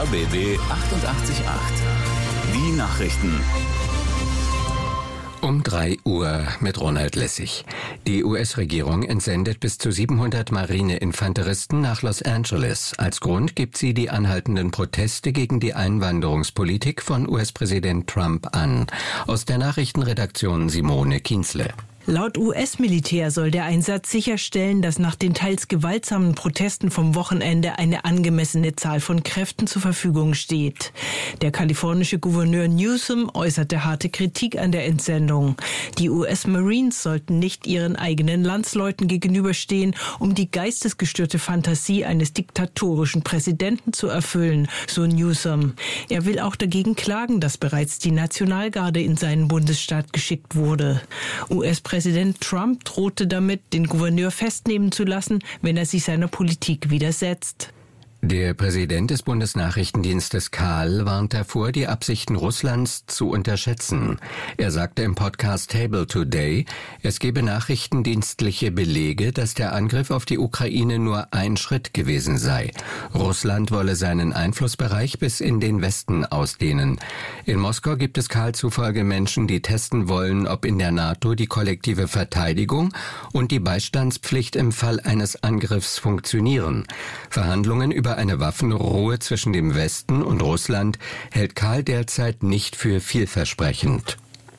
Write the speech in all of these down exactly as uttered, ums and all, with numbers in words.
R B B achtundachtzig Komma acht. Die Nachrichten. Um drei Uhr mit Ronald Lessig. Die U S-Regierung entsendet bis zu siebenhundert Marineinfanteristen nach Los Angeles. Als Grund gibt sie die anhaltenden Proteste gegen die Einwanderungspolitik von U S-Präsident Trump an. Aus der Nachrichtenredaktion Simone Kienzle. Laut U S-Militär soll der Einsatz sicherstellen, dass nach den teils gewaltsamen Protesten vom Wochenende eine angemessene Zahl von Kräften zur Verfügung steht. Der kalifornische Gouverneur Newsom äußerte harte Kritik an der Entsendung. Die U S-Marines sollten nicht ihren eigenen Landsleuten gegenüberstehen, um die geistesgestörte Fantasie eines diktatorischen Präsidenten zu erfüllen, so Newsom. Er will auch dagegen klagen, dass bereits die Nationalgarde in seinen Bundesstaat geschickt wurde. U S-Präsident Präsident Trump drohte damit, den Gouverneur festnehmen zu lassen, wenn er sich seiner Politik widersetzt. Der Präsident des Bundesnachrichtendienstes Kahl warnt davor, die Absichten Russlands zu unterschätzen. Er sagte im Podcast Table Today, es gebe nachrichtendienstliche Belege, dass der Angriff auf die Ukraine nur ein Schritt gewesen sei. Russland wolle seinen Einflussbereich bis in den Westen ausdehnen. In Moskau gibt es Kahl zufolge Menschen, die testen wollen, ob in der NATO die kollektive Verteidigung und die Beistandspflicht im Fall eines Angriffs funktionieren. Verhandlungen über eine Waffenruhe zwischen dem Westen und Russland hält Kahl derzeit nicht für vielversprechend.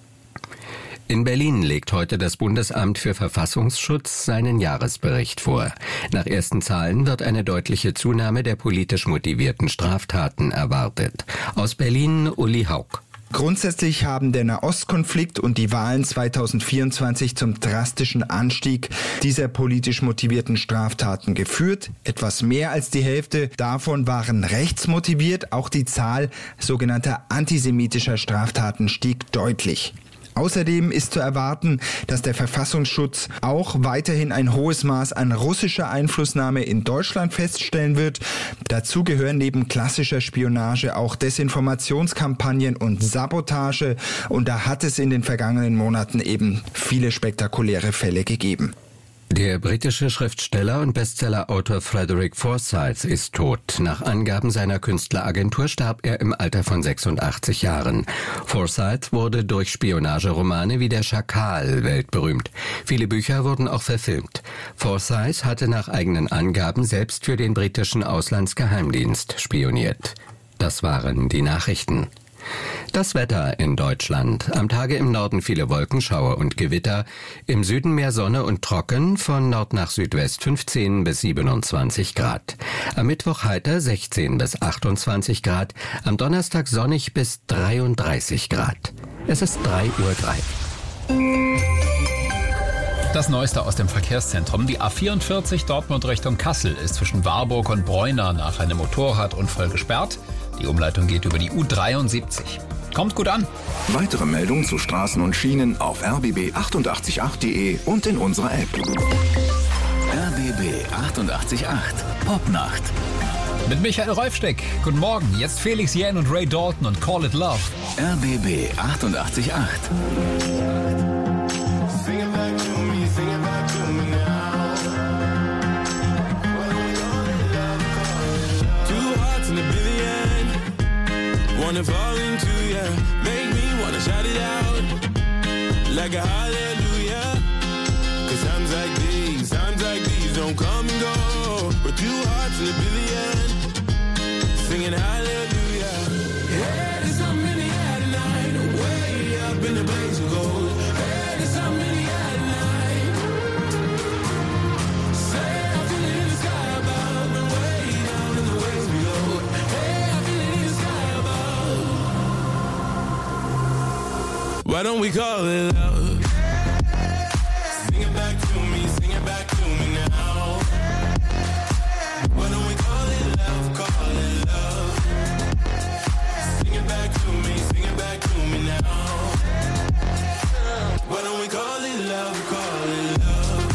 In Berlin legt heute das Bundesamt für Verfassungsschutz seinen Jahresbericht vor. Nach ersten Zahlen wird eine deutliche Zunahme der politisch motivierten Straftaten erwartet. Aus Berlin Uli Haug. Grundsätzlich haben der Nahostkonflikt und die Wahlen zweitausendvierundzwanzig zum drastischen Anstieg dieser politisch motivierten Straftaten geführt. Etwas mehr als die Hälfte davon waren rechtsmotiviert. Auch die Zahl sogenannter antisemitischer Straftaten stieg deutlich. Außerdem ist zu erwarten, dass der Verfassungsschutz auch weiterhin ein hohes Maß an russischer Einflussnahme in Deutschland feststellen wird. Dazu gehören neben klassischer Spionage auch Desinformationskampagnen und Sabotage. Und da hat es in den vergangenen Monaten eben viele spektakuläre Fälle gegeben. Der britische Schriftsteller und Bestsellerautor Frederick Forsyth ist tot. Nach Angaben seiner Künstleragentur starb er im Alter von sechsundachtzig Jahren. Forsyth wurde durch Spionageromane wie Der Schakal weltberühmt. Viele Bücher wurden auch verfilmt. Forsyth hatte nach eigenen Angaben selbst für den britischen Auslandsgeheimdienst spioniert. Das waren die Nachrichten. Das Wetter in Deutschland. Am Tage im Norden viele Wolkenschauer und Gewitter. Im Süden mehr Sonne und trocken. Von Nord nach Südwest fünfzehn bis siebenundzwanzig Grad. Am Mittwoch heiter sechzehn bis achtundzwanzig Grad. Am Donnerstag sonnig bis dreiunddreißig Grad. Es ist drei Uhr drei. Das Neueste aus dem Verkehrszentrum. Die A vierundvierzig Dortmund Richtung Kassel ist zwischen Warburg und Bräuna nach einem Motorradunfall gesperrt. Die Umleitung geht über die U dreiundsiebzig. Kommt gut an. Weitere Meldungen zu Straßen und Schienen auf r b b achtundachtzig Komma acht punkt de und in unserer App. R B B achtundachtzig Komma acht Popnacht. Mit Michael Reufsteck. Guten Morgen. Jetzt Felix Jähn und Ray Dalton und Call It Love. R B B achtundachtzig Komma acht. Wanna fall into ya, make me wanna shout it out like a hallelujah. Cause times like these, times like these don't come and go. But two hearts in a billion, singing hallelujah. Yeah, there's something in the air tonight, way up in the blaze of gold. Yeah, there's something in the air tonight. Say I feel it in the sky above and way down in the waves below. Hey, I feel it in the sky above. Why don't we call it love? Sing it back to me, sing it back to me now. Why don't we call it love, call it love? Sing it back to me, sing it back to me now. Why don't we call it love, call it love?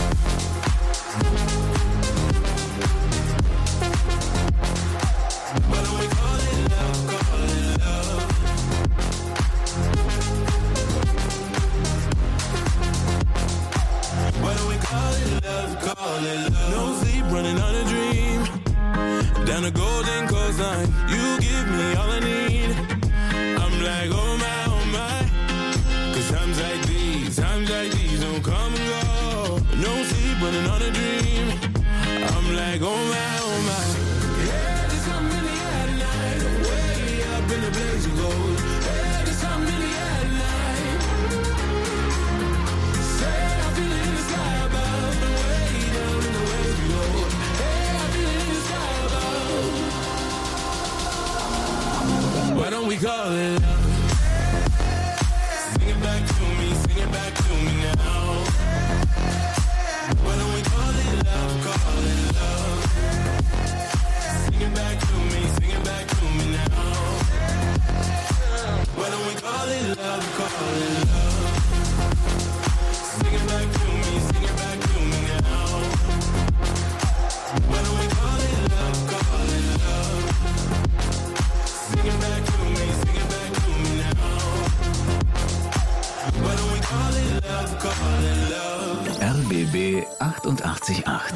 Why don't we call it love, call it love? on a golden coastline. You give me all I need. I'm like, oh my, oh my. Cause times like these, times like these don't come and go. No sleep, running on a dream. I'm like, oh my, oh my. Yeah, there's something in the air tonight. Way up in the blaze of gold. Yeah, there's something in the air tonight. Say I feel it in the sky above. Way down in the waves we go. Yeah, I feel it in the sky above. Why don't we call it love? Sing it back to me, sing it back to me now. Why don't we call it love, call it love. Sing it back to me, sing it back to me now. Why don't we call it love, call it love. Sing it back to me, sing it back to me now. Why don't we call it love, call it love. Sing it back to me, sing it back to me now. Why don't we call it love, call it love. R B B achtundachtzig Komma acht.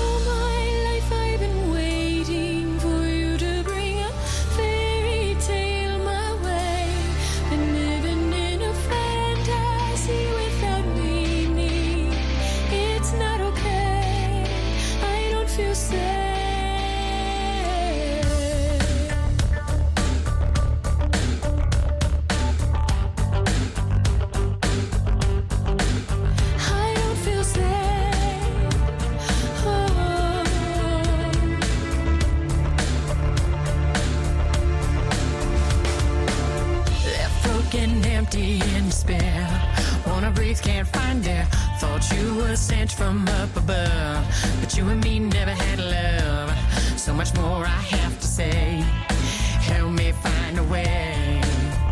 Can't find it. Thought you were sent from up above, but you and me never had love. So much more I have to say. Help me find a way.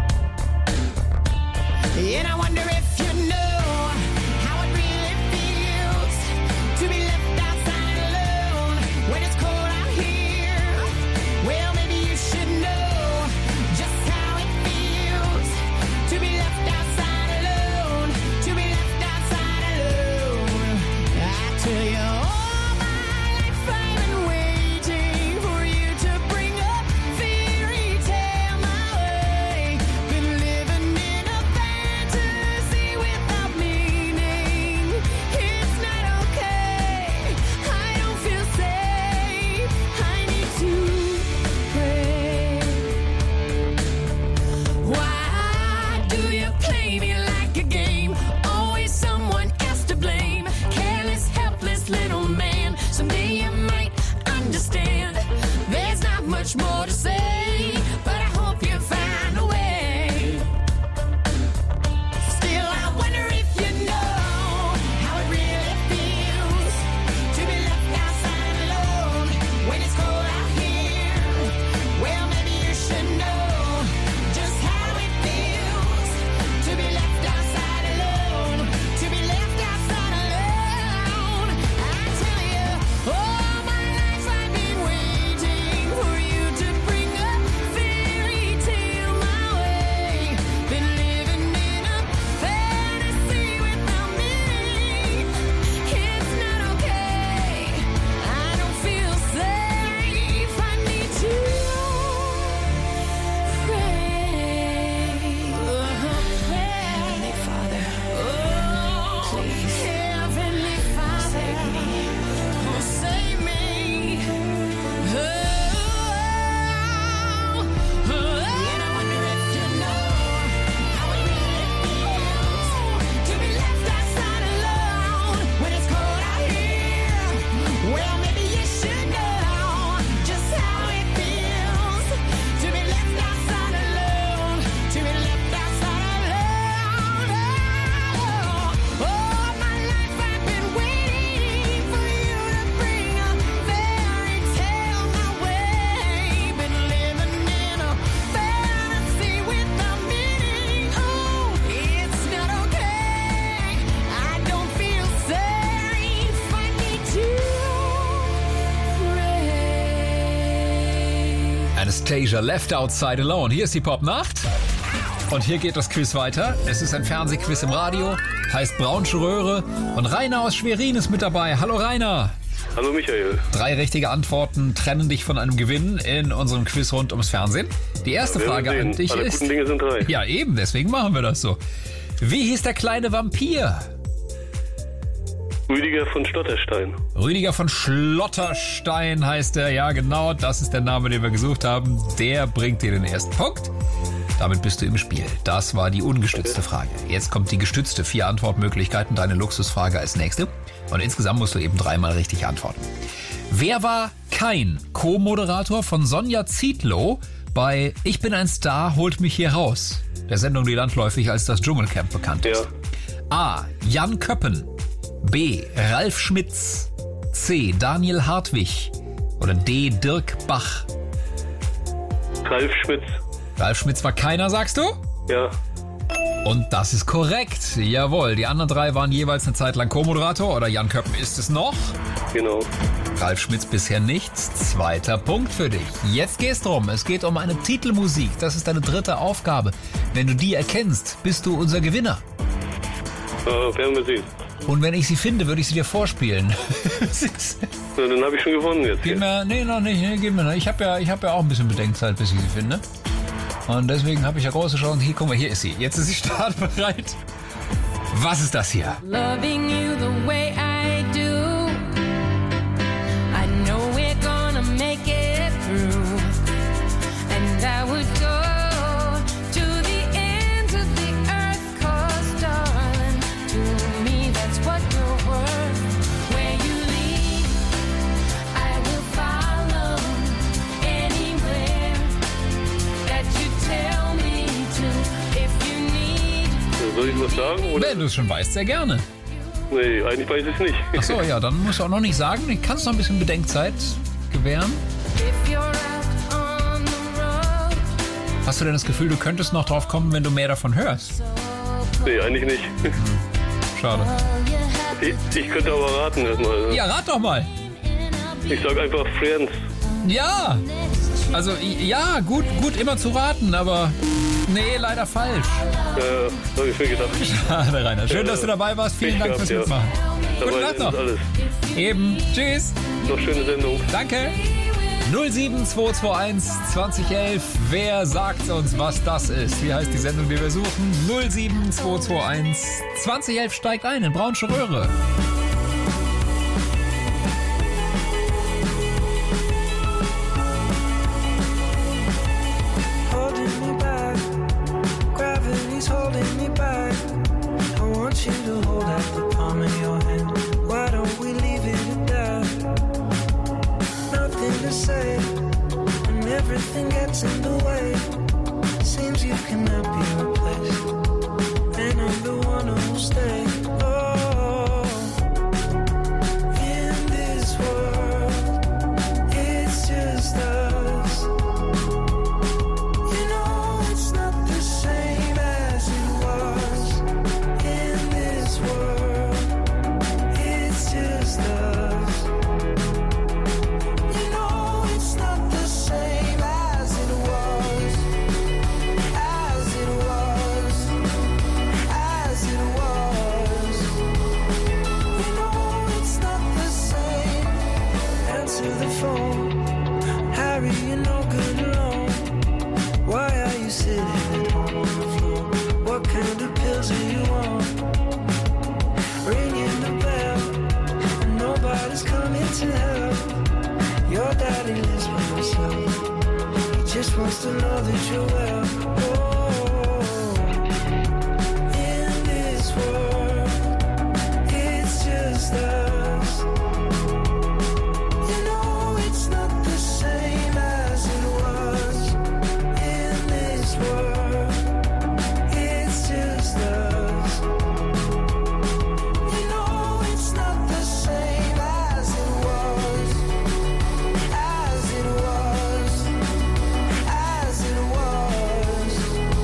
And I wonder if you know how it really feels to be left outside alone when it's cold out here. Well, maybe you should know just how it feels to be left outside. More to say, but I hope you find a way. Still, I wonder if you know how it really feels to be left outside alone when it's cold out here. Well, maybe you should know just how it feels to be left outside alone, to be left outside alone. I tell you, all my life I've been waiting for you. Anastasia, Left Outside Alone. Hier ist die Popnacht. Und hier geht das Quiz weiter. Es ist ein Fernsehquiz im Radio, heißt Braunsche Röhre. Und Rainer aus Schwerin ist mit dabei. Hallo Rainer. Hallo Michael. Drei richtige Antworten trennen dich von einem Gewinn in unserem Quiz rund ums Fernsehen. Die erste Ja, wir Frage werden an sehen. dich Alle ist... guten Dinge sind drei. Ja, eben, deswegen machen wir das so. Wie hieß der kleine Vampir? Rüdiger von Stotterstein. Rüdiger von Schlotterstein heißt er. Ja, genau, das ist der Name, den wir gesucht haben. Der bringt dir den ersten Punkt. Damit bist du im Spiel. Das war die ungestützte Frage. Jetzt kommt die gestützte. Vier Antwortmöglichkeiten, deine Luxusfrage als nächste. Und insgesamt musst du eben dreimal richtig antworten. Wer war kein Co-Moderator von Sonja Zietlow bei Ich bin ein Star, holt mich hier raus? Der Sendung, die landläufig als das Dschungelcamp bekannt ist. Ja. A. Jan Köppen. B. Ralf Schmitz. C. Daniel Hartwig. Oder D. Dirk Bach. Ralf Schmitz. Ralf Schmitz war keiner, sagst du? Ja. Und das ist korrekt. Jawohl, die anderen drei waren jeweils eine Zeit lang Co-Moderator. Oder Jan Köppen ist es noch. Genau. Ralf Schmitz bisher nichts. Zweiter Punkt für dich. Jetzt geht's drum. Es geht um eine Titelmusik. Das ist deine dritte Aufgabe. Wenn du die erkennst, bist du unser Gewinner. Äh, werden wir sehen. Und wenn ich sie finde, würde ich sie dir vorspielen. Na, dann habe ich schon gewonnen jetzt. Gib Hier. mir, nee, noch nicht, nee, gib mir noch. Ich habe ja, ich hab ja auch ein bisschen Bedenkzeit, bis ich sie finde. Und deswegen habe ich ja große Chancen. Hier, guck mal, hier ist sie. Jetzt ist sie startbereit. Was ist das hier? Loving you the way I do. I know we're gonna make it through. And I would go to the ends of the earth, 'cause darling, to me that's what you're worth. Where you lead, I will follow anywhere that you tell me to. If you need. Soll ich was sagen? Oder? Wenn du es schon weißt, sehr gerne. Nee, eigentlich weiß ich es nicht. Ach so, ja, dann musst du auch noch nicht sagen. Ich kann es noch ein bisschen Bedenkzeit gewähren. If you're out on the road, Hast du denn das Gefühl, du könntest noch drauf kommen, wenn du mehr davon hörst? Nee, eigentlich nicht. Schade. Ich, ich könnte aber raten erstmal. Ja, rat doch mal. Ich sag einfach Friends. Ja. Also, ja, gut, gut immer zu raten, aber nee, leider falsch. Äh, hab ich mir gedacht. Schade, Rainer. Schön, dass du dabei warst. Vielen Ich Dank hab's, fürs ja. Mitmachen. Gute Dabei Nacht ist noch. alles. Eben. Tschüss. Noch schöne Sendung. Danke. null sieben zwei zwei eins zwanzig elf. Wer sagt uns, was das ist? Wie heißt die Sendung, die wir suchen? null sieben zwei zwei eins zwanzig elf steigt ein in Braunsche Röhre. Holding me back, gravity's holding me back. I want you to hold out the palm of your hand. Why don't we leave it at that? Nothing to say, and everything gets in the way. Seems you cannot be replaced, and I'm the one who'll stay. Oh, in this world, it's just us. You know it's not the same as it was. In this world, it's just us. You know it's not the same as it was. As it was. As it was. You know it's not the same. Answer the phone. Harry, you're no good alone. Why are you sitting at home on the floor? What kind of pills are you on? Ringing the bell, and nobody's coming to help. Your daddy lives by himself. He just wants to know that you're well. Oh, in this world, it's just us. You know it's not the same as it was. In this world, it's just us. You know it's not the same as it was. As it was. As it was.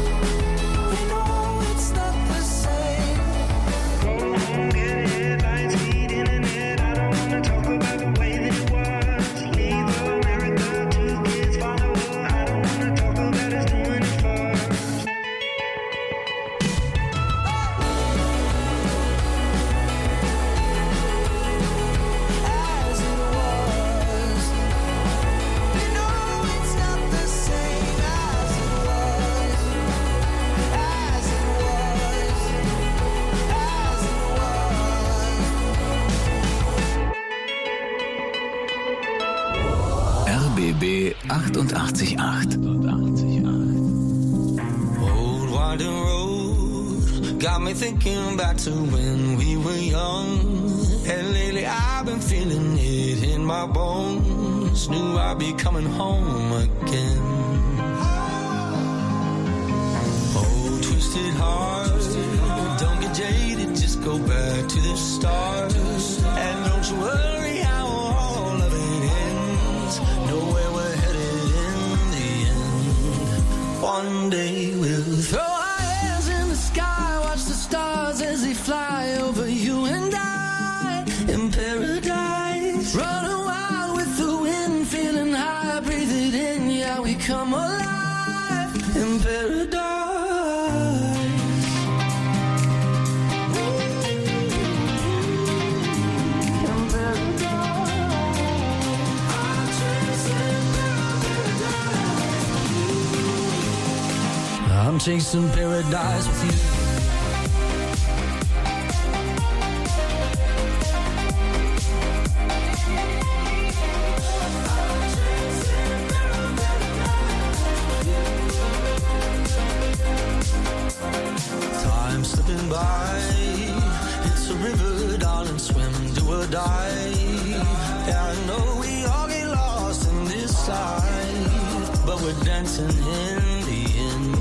B B achtundachtzig Komma acht. Old winding road got me thinking back to when we were young. And lately I've been feeling it in my bones. Knew I'd be coming home again. Oh, twisted heart, don't get jaded, just go back to the start. And don't you worry how all of it ends. Know where we're headed in the end. One day we'll throw our hands in the sky, watch the stars as they fly over you and I. In paradise, running wild with the wind, feeling high, breathe it in, yeah, we come alive. In paradise. I'm chasing paradise with you. Time slipping by, it's a river, darling, swim, do or die. Yeah, I know we all get lost in this life, but we're dancing in the end.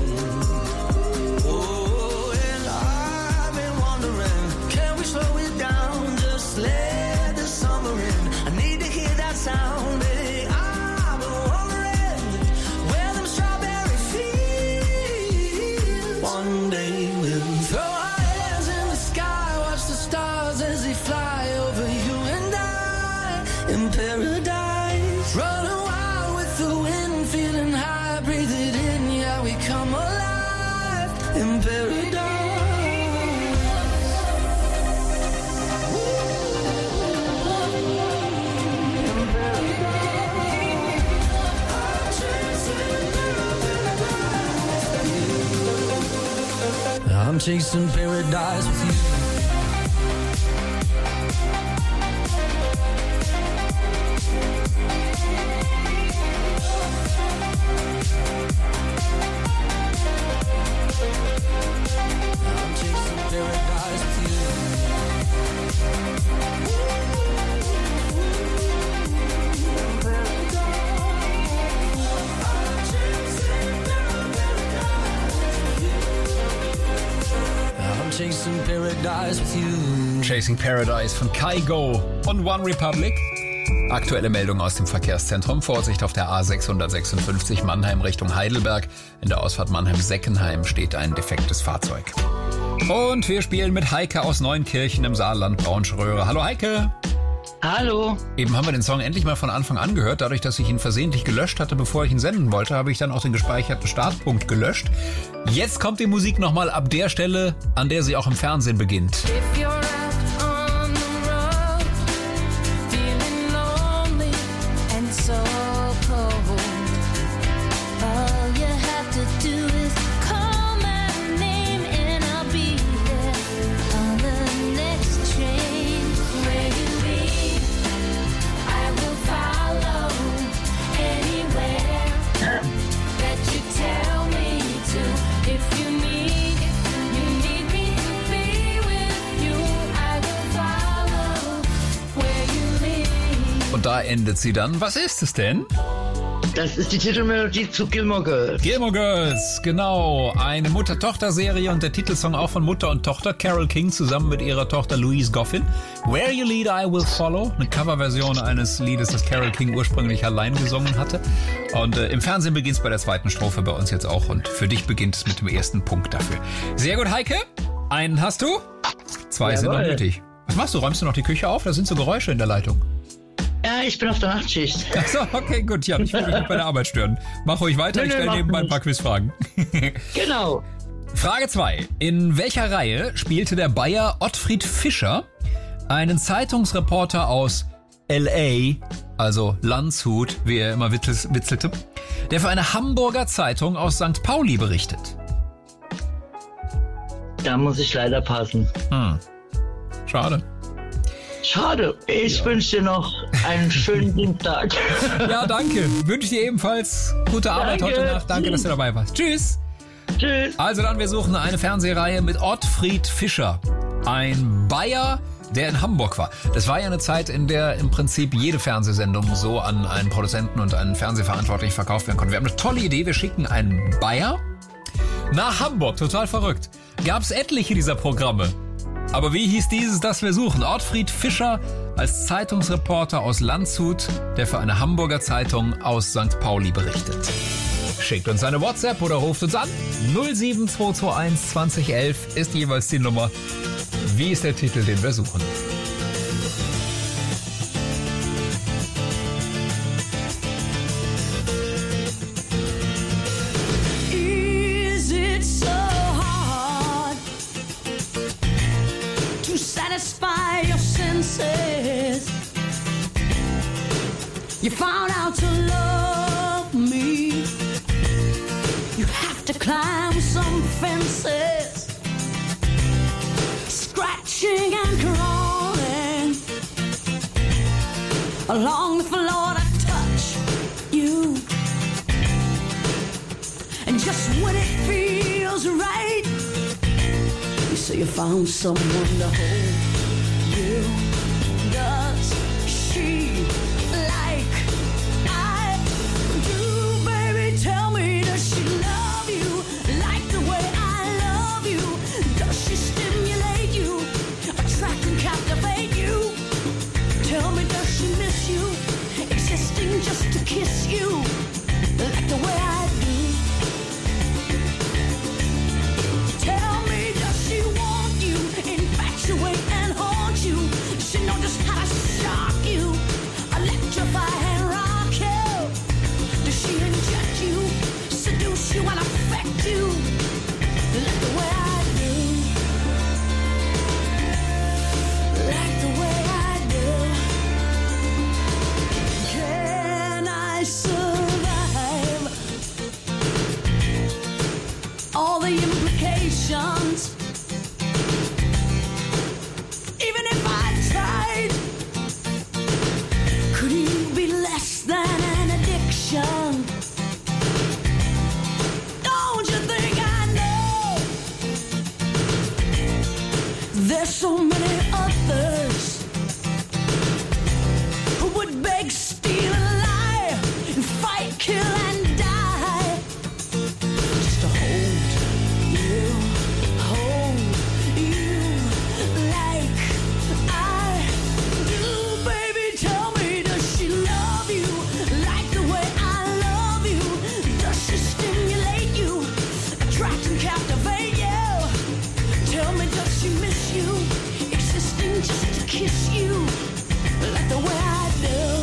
Oh, and I've been wondering, can we slow it down, just let the summer in? I need to hear that sound, baby. I've been wondering where them strawberry fields. One day we'll throw our hands in the sky, watch the stars as they fly over you and I. In paradise, running wild with the wind, feeling high, breathe it in, yeah, we come alive. In paradise. I'm chasing paradise with you. I'm chasing paradise with you. I'm chasing paradise with you. Chasing Paradise von Kygo und One Republic. Aktuelle Meldung aus dem Verkehrszentrum. Vorsicht auf der A sechshundertsechsundfünfzig Mannheim Richtung Heidelberg. In der Ausfahrt Mannheim-Seckenheim steht ein defektes Fahrzeug. Und wir spielen mit Heike aus Neunkirchen im Saarland, Braunschröhre. Hallo Heike. Hallo. Eben haben wir den Song endlich mal von Anfang an gehört. Dadurch, dass ich ihn versehentlich gelöscht hatte, bevor ich ihn senden wollte, habe ich dann auch den gespeicherten Startpunkt gelöscht. Jetzt kommt die Musik nochmal ab der Stelle, an der sie auch im Fernsehen beginnt. If you're out on the road, feeling lonely and so cold, all you have to do is call my name and I'll be there on the next train. Where you lead, I will follow anywhere that you tell me to. If you need, you need me to be with you, I will follow where you lead. Und da endet sie dann. Was ist es denn? Das ist die Titelmelodie zu Gilmore Girls. Gilmore Girls, genau. Eine Mutter-Tochter-Serie und der Titelsong auch von Mutter und Tochter. Carole King zusammen mit ihrer Tochter Louise Goffin. Where You Lead, I Will Follow. Eine Coverversion eines Liedes, das Carole King ursprünglich allein gesungen hatte. Und äh, im Fernsehen beginnt es bei der zweiten Strophe, bei uns jetzt auch. Und für dich beginnt es mit dem ersten Punkt dafür. Sehr gut, Heike. Einen hast du. Zwei Jawohl. sind noch nötig. Was machst du? Räumst du noch die Küche auf? Da sind so Geräusche in der Leitung. Ja, ich bin auf der Nachtschicht. Achso, okay, gut. Ja, ich will dich nicht bei der Arbeit stören. Mach ruhig weiter, Nö, ich nö, stelle mach nebenbei ein nicht. paar Quizfragen. Genau. Frage zwei. In welcher Reihe spielte der Bayer Ottfried Fischer einen Zeitungsreporter aus L A, also Landshut, wie er immer witzel- witzelte, der für eine Hamburger Zeitung aus Sankt Pauli berichtet? Da muss ich leider passen. Hm. Schade. Schade. Ich ja. wünsche dir noch einen schönen Dienstag. Ja, danke. Wünsche dir ebenfalls gute Arbeit Danke. heute Nacht. Danke, dass du dabei warst. Tschüss. Tschüss. Also dann, wir suchen eine Fernsehreihe mit Ottfried Fischer. Ein Bayer, der in Hamburg war. Das war ja eine Zeit, in der im Prinzip jede Fernsehsendung so an einen Produzenten und einen Fernsehverantwortlichen verkauft werden konnte. Wir haben eine tolle Idee. Wir schicken einen Bayer nach Hamburg. Total verrückt. Gab es etliche dieser Programme. Aber wie hieß dieses, das wir suchen? Ottfried Fischer als Zeitungsreporter aus Landshut, der für eine Hamburger Zeitung aus Sankt Pauli berichtet. Schickt uns eine WhatsApp oder ruft uns an. null sieben zwei zwei eins zwanzig elf ist jeweils die Nummer. Wie ist der Titel, den wir suchen? Is it so hard to satisfy your senses? You found out to love me. You have to climb some fences, scratching and crawling along the floor to touch you. And just when it feels right, you say you found someone to hold you. Does she like I do, baby? Tell me, does she love you like the way I love you? Does she stimulate you, attract and captivate you? Tell me, does she miss you, existing just to kiss you like the way I do? Tell me, does she want you, infatuate and haunt you? Does she know just how to shock you, electrify and rock you? Does she inject you, seduce you and affect you like the way I do? Like the way I do. Can I survive all the implications? Even if I tried, could you be less than an addiction? Don't you think I know there's so many others who would beg, steal, and lie, and fight, kill, and die just to hold you, hold you like I do, baby. Tell me, does she love you like the way I love you? Does she stimulate you, attract and captivate you? Tell me, does she miss you, existing just to kiss you like the way I do?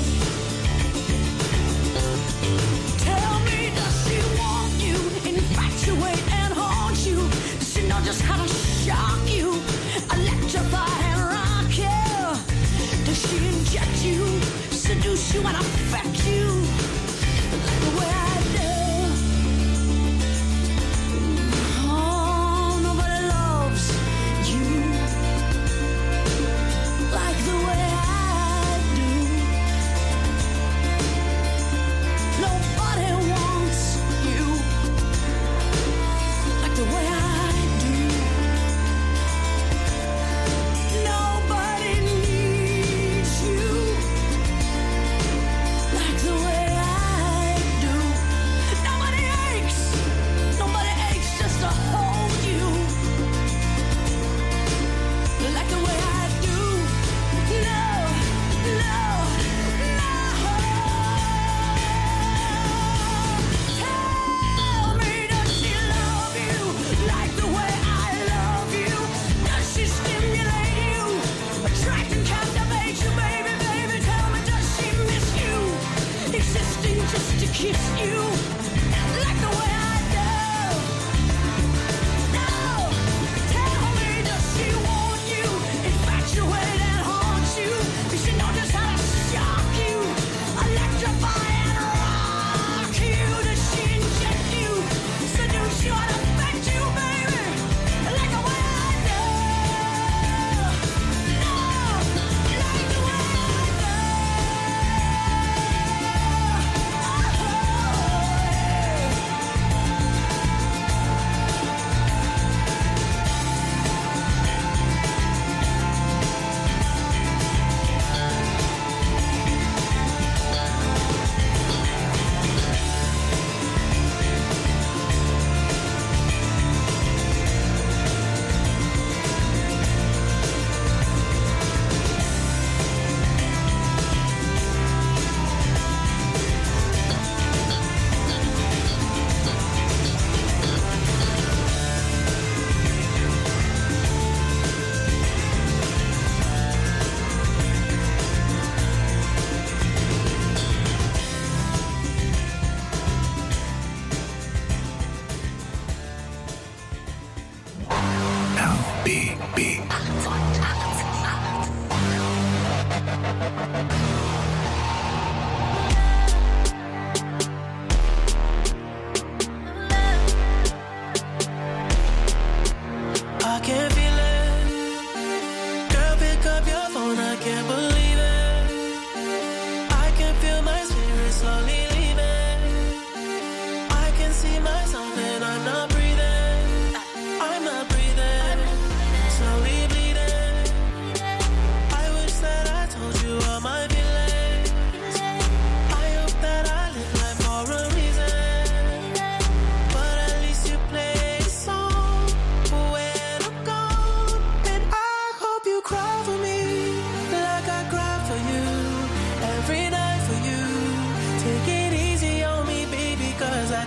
Tell me, does she want you, infatuate and haunt you? Does she know just how to shock you, electrify and rock you? Does she inject you, seduce you and affect you like the way I do? Oh, nobody loves you like the way I do. Nobody wants you like the way I do. Nobody needs you like the way I do. Nobody aches, nobody aches just to hold you like the way I do. No, no, no. Tell me, does she love you like the way I love you? Does she stimulate you, attract and captivate you, baby, baby? Tell me, does she miss you, existing just to kiss you like the way I do? No, tell me, does she want you, infatuate and haunt you? Does she know just how to shock you, electrify and rock you? Does she inject you, seduce you and affect you, baby, like the way I do? No, like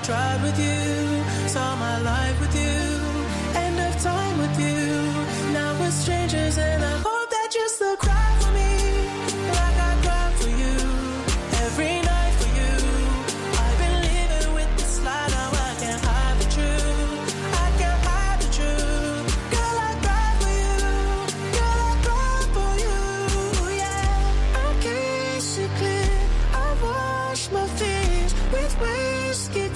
tried with you, saw my life with you, end of time with you. Now we're strangers and I hope that you still cry for me like I cry for you every night for you. I've been living with this lie, now I can't hide the truth. I can't hide the truth. Girl, I cry for you. Girl, I cry for you. Yeah, I kiss you clear. I wash my fears with whiskey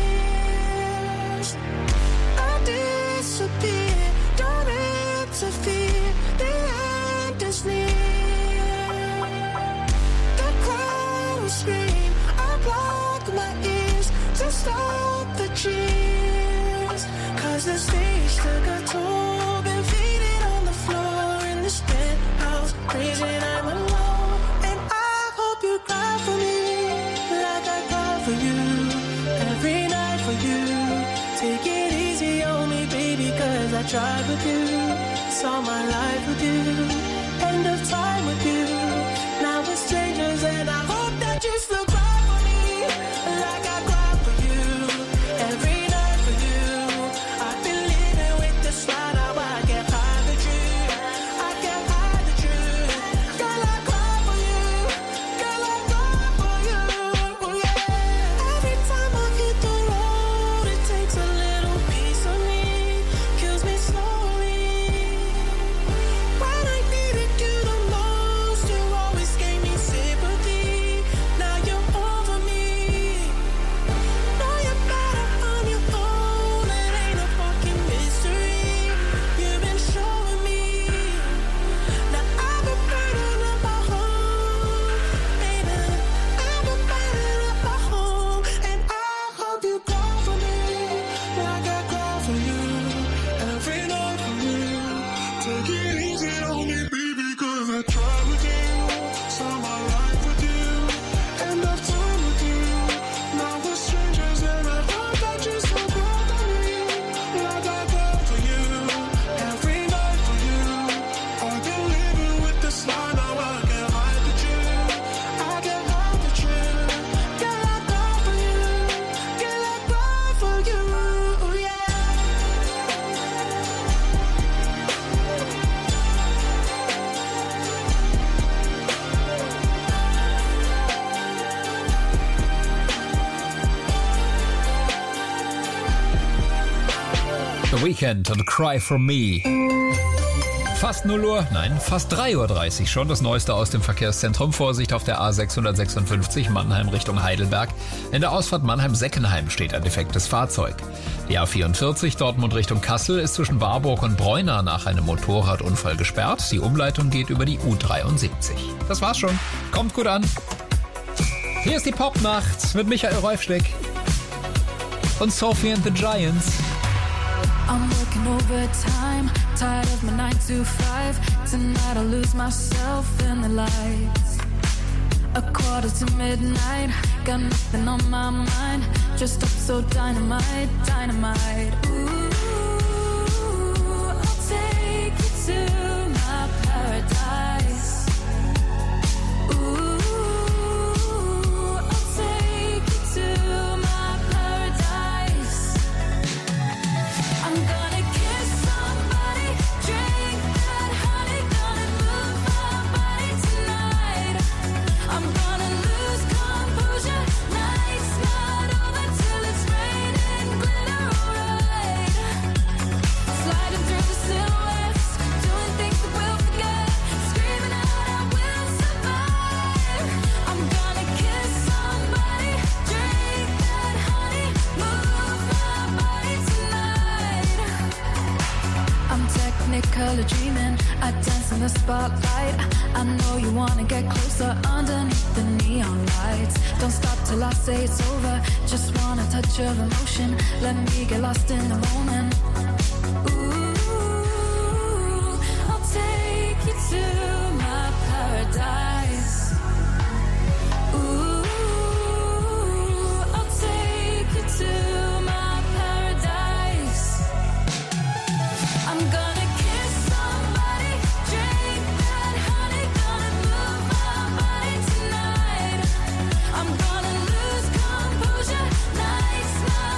tears. I disappear. Don't interfere. The end is near. The crowd will scream. I block my ears to stop the cheers. Cause the stage took a toll. Been faded on the floor in this penthouse. Crazy, I'm alone. And I hope you cry for me like I cry for you every night for you. Take it easy on me, baby, cause I tried with you, saw my life with you, end of time with you. Now we're strangers and I hope that you still cry for me like I cry for you every night for you. I've been living with this lie, now I can't hide the truth. I can't hide the truth. Girl, I cry for you. Girl, I cry for you. Yeah. Every time I hit the road, it takes a little piece of me, kills me slowly. When I needed you the most, you always gave me sympathy. Now you're over me. Know you're better on your own. It ain't a fucking mystery. You've been showing me. Now I've been burning up my home, baby. I've been burning up my home, and I hope you cry for me like I cry for you every night for you. Take it easy on me, baby, cause I tried with you, saw my life with you, end of time with you. Now we're strangers and I hope that you still cry for me like I cry for you every night for you. I've been living with this lie, now I can't hide the truth. I can't hide the truth. Girl, I cry for you. Girl, I cry for you. Yeah. The Weeknd und Cry For Me. Fast null Uhr, nein, fast drei Uhr dreißig schon. Das Neueste aus dem Verkehrszentrum. Vorsicht auf der A sechshundertsechsundfünfzig Mannheim Richtung Heidelberg. In der Ausfahrt Mannheim-Seckenheim steht ein defektes Fahrzeug. Die A vierundvierzig Dortmund Richtung Kassel ist zwischen Warburg und Bräuna nach einem Motorradunfall gesperrt. Die Umleitung geht über die U dreiundsiebzig. Das war's schon. Kommt gut an. Hier ist die Popnacht mit Michael Reufsteck und Sophie and the Giants. I'm working overtime, tired of my nine to five. Tonight I'll lose myself in the lights. A quarter to midnight, got nothing on my mind. Just up so dynamite, dynamite. Ooh, I'll take you to my paradise. Ooh, I'll take you to my paradise. I'm gonna kiss somebody, drink that honey, gonna move my body tonight. I'm gonna lose composure, night's not over till it's raining glitter, alright. Sliding through the silhouettes, doing things that we'll forget, screaming out I will survive. I'm gonna kiss somebody, drink that honey, move my body tonight. I'm technically dreaming, I dance in the spotlight. I know you wanna get closer underneath the neon lights. Don't stop till I say it's over, just want a touch of emotion. Let me get lost in the moment. Ooh, I'll take you to my paradise. Ooh, I'll take you to my paradise. I'm gonna kiss somebody, drink that honey, gonna move my body tonight. I'm gonna lose composure, night's not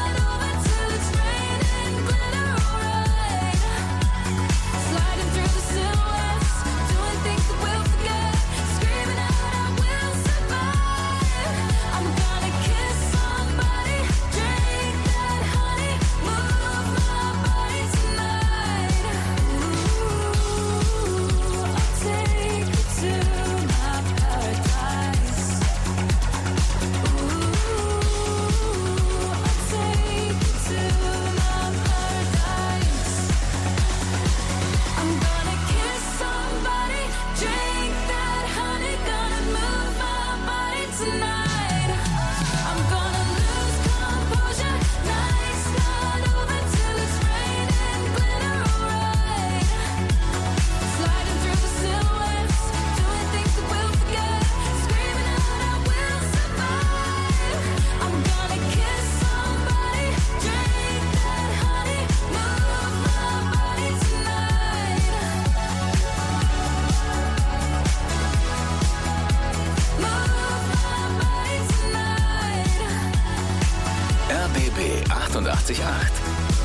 B B achtundachtzig Komma acht.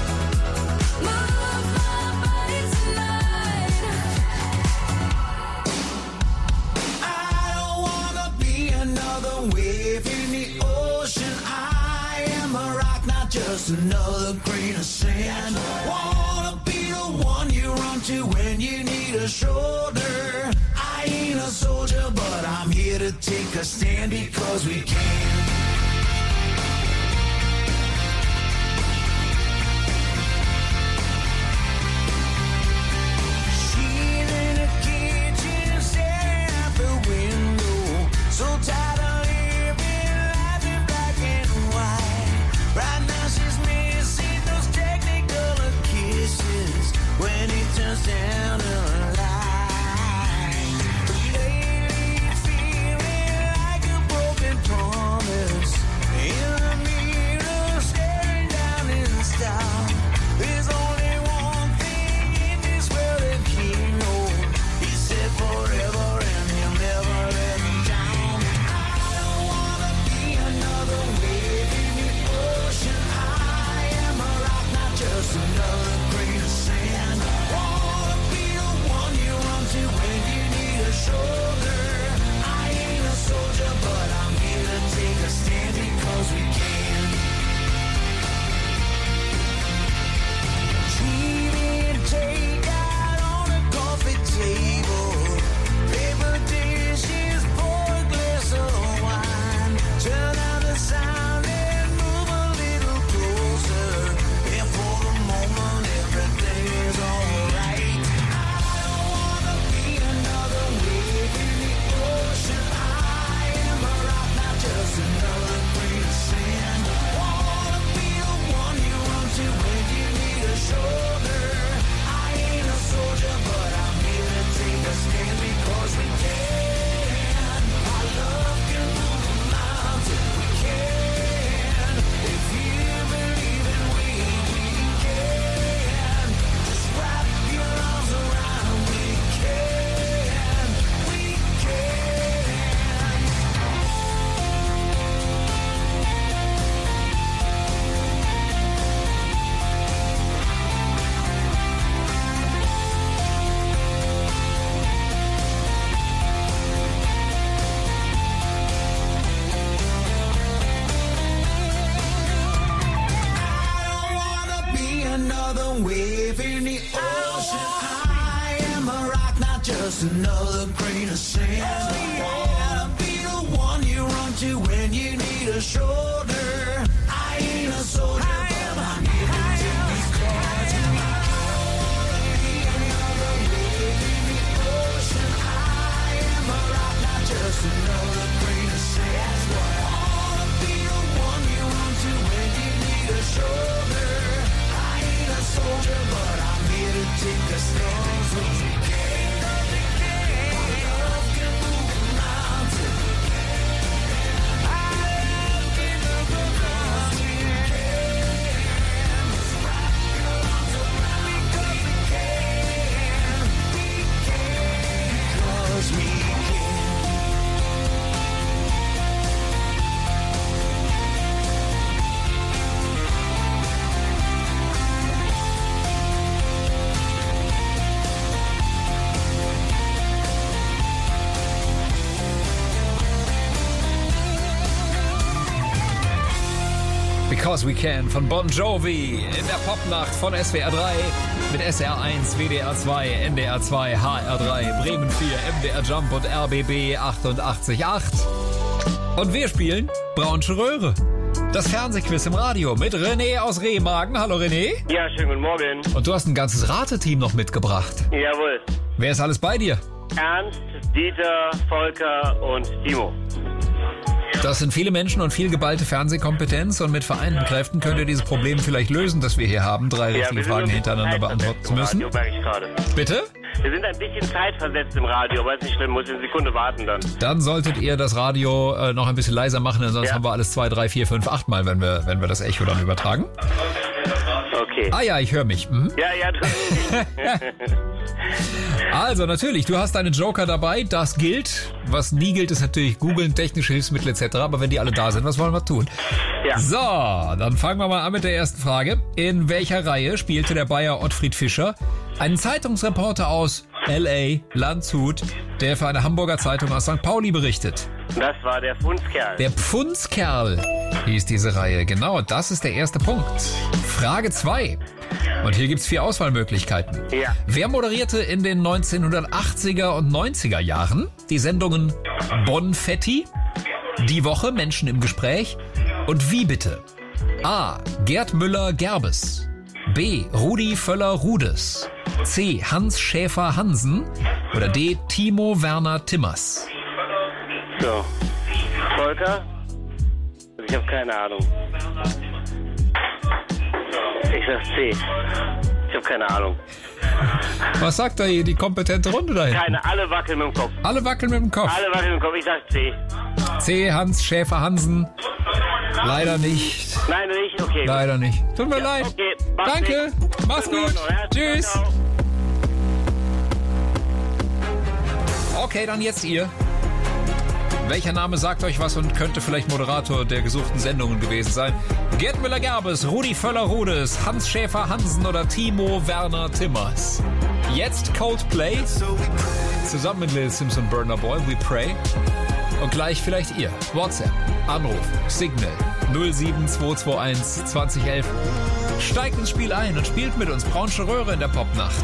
Just another grain of sand. Wanna be the one you run to when you need a shoulder. I ain't a soldier, but I'm here to take a stand because we can. She's in a kitchen, staring out the window. So tired of living life in black and white. Right now she's missing those technicolor kisses when he turns down the light. Lately feeling like a broken promise. In the mirror staring down in the stars. There's only one thing in this world that he knows. He said forever and he'll never let me down. I don't wanna be another wave in the ocean. I am a rock, not just another grain of sand. Wanna be the one you run to when you need a shoulder. I ain't a soldier, but I'm here to take a stand because we can. T V and takeout on a coffee table. Paper dishes, pour a glass of wine. Turn down the sound and move a little closer. And for the moment, everything is alright. I don't wanna be another wave in the ocean. I am a rock, not just another grain of sand. Wanna be the one you run to when you need a shoulder. I ain't a soldier, but I'm here to take a stand because we can. Our love can move a mountain. We can. If you believe in we, we can. Just wrap your arms around. We can. We can. I don't wanna be another wave in the ocean. I am a rock, not just another grain of sand. I wanna be the one you run to when you need a shoulder. I ain't a soldier, but I'm here to take these cards. I wanna be another wave in the ocean. I am a rock, not just another grain of sand. I wanna be the one you run to when you need a shoulder. I ain't a soldier, but I'm here to take a stand. So we can, we can. Our love can move a mountain. Our love can move a mountain. Just wrap your arms around me because we can. We can. Because we can. Because We Can von Bon Jovi in der Popnacht von S W R drei mit S R eins, W D R zwei, N D R zwei, H R drei, Bremen vier, M D R Jump und R B B achtundachtzig Komma acht. Und wir spielen Braunsche Röhre. Das Fernsehquiz im Radio mit René aus Remagen. Hallo René. Ja, schönen guten Morgen. Und du hast ein ganzes Rateteam noch mitgebracht. Jawohl. Wer ist alles bei dir? Ernst, Dieter, Volker und Timo. Das sind viele Menschen und viel geballte Fernsehkompetenz und mit vereinten Kräften könnt ihr dieses Problem vielleicht lösen, das wir hier haben, drei Ja, richtige wir sind Fragen ein bisschen hintereinander beantworten zu müssen. Radio, merke ich gerade. Bitte? Wir sind ein bisschen zeitversetzt im Radio, aber ist nicht schlimm, muss eine Sekunde warten dann. Dann solltet ihr das Radio äh, noch ein bisschen leiser machen, denn sonst Ja. haben wir alles zwei, drei, vier, fünf, acht Mal, wenn wir, wenn wir das Echo dann übertragen. Okay. Ah ja, ich höre mich. Mhm. Ja, ja, du. Also natürlich, du hast deinen Joker dabei, das gilt. Was nie gilt, ist natürlich googeln, technische Hilfsmittel et cetera. Aber wenn die alle da sind, was wollen wir tun? Ja. So, dann fangen wir mal an mit der ersten Frage. In welcher Reihe spielte der Bayer Ottfried Fischer einen Zeitungsreporter aus L A, Landshut, der für eine Hamburger Zeitung aus Sankt Pauli berichtet? Das war der Pfundskerl. Der Pfundskerl hieß diese Reihe. Genau, das ist der erste Punkt. Frage zwei. Und hier gibt's vier Auswahlmöglichkeiten. Ja. Wer moderierte in den neunzehnhundertachtziger und neunziger Jahren die Sendungen Bonfetti, Die Woche, Menschen im Gespräch und Wie bitte? A. Gerd Müller-Gerbes. B. Rudi Völler-Rudes. C. Hans Schäfer-Hansen. Oder D. Timo Werner-Timmers. So. Volker? Ich habe keine Ahnung. Ich sag C. Ich habe keine Ahnung. Was sagt da hier die kompetente Runde dahin? Keine, alle wackeln mit dem Kopf. Alle wackeln mit dem Kopf. Alle wackeln mit dem Kopf. Ich sag C. C. Hans Schäfer-Hansen. Leider nicht. Nein, nicht? Okay. Leider nicht. Tut mir Ja, leid. okay, mach's Danke. nicht. Mach's In gut. Ordnung, ja. Tschüss. Ciao. Okay, dann jetzt ihr. Welcher Name sagt euch was und könnte vielleicht Moderator der gesuchten Sendungen gewesen sein? Gerd Müller-Gerbes, Rudi Völler-Rudes, Hans Schäfer-Hansen oder Timo Werner-Timmers? Jetzt Coldplay, zusammen mit Lil Sims und Burna Boy, We Pray. Und gleich vielleicht ihr. WhatsApp, Anruf, Signal null sieben zwei zwei eins zwanzig elf. Steigt ins Spiel ein und spielt mit uns Braunsche Röhre in der Popnacht.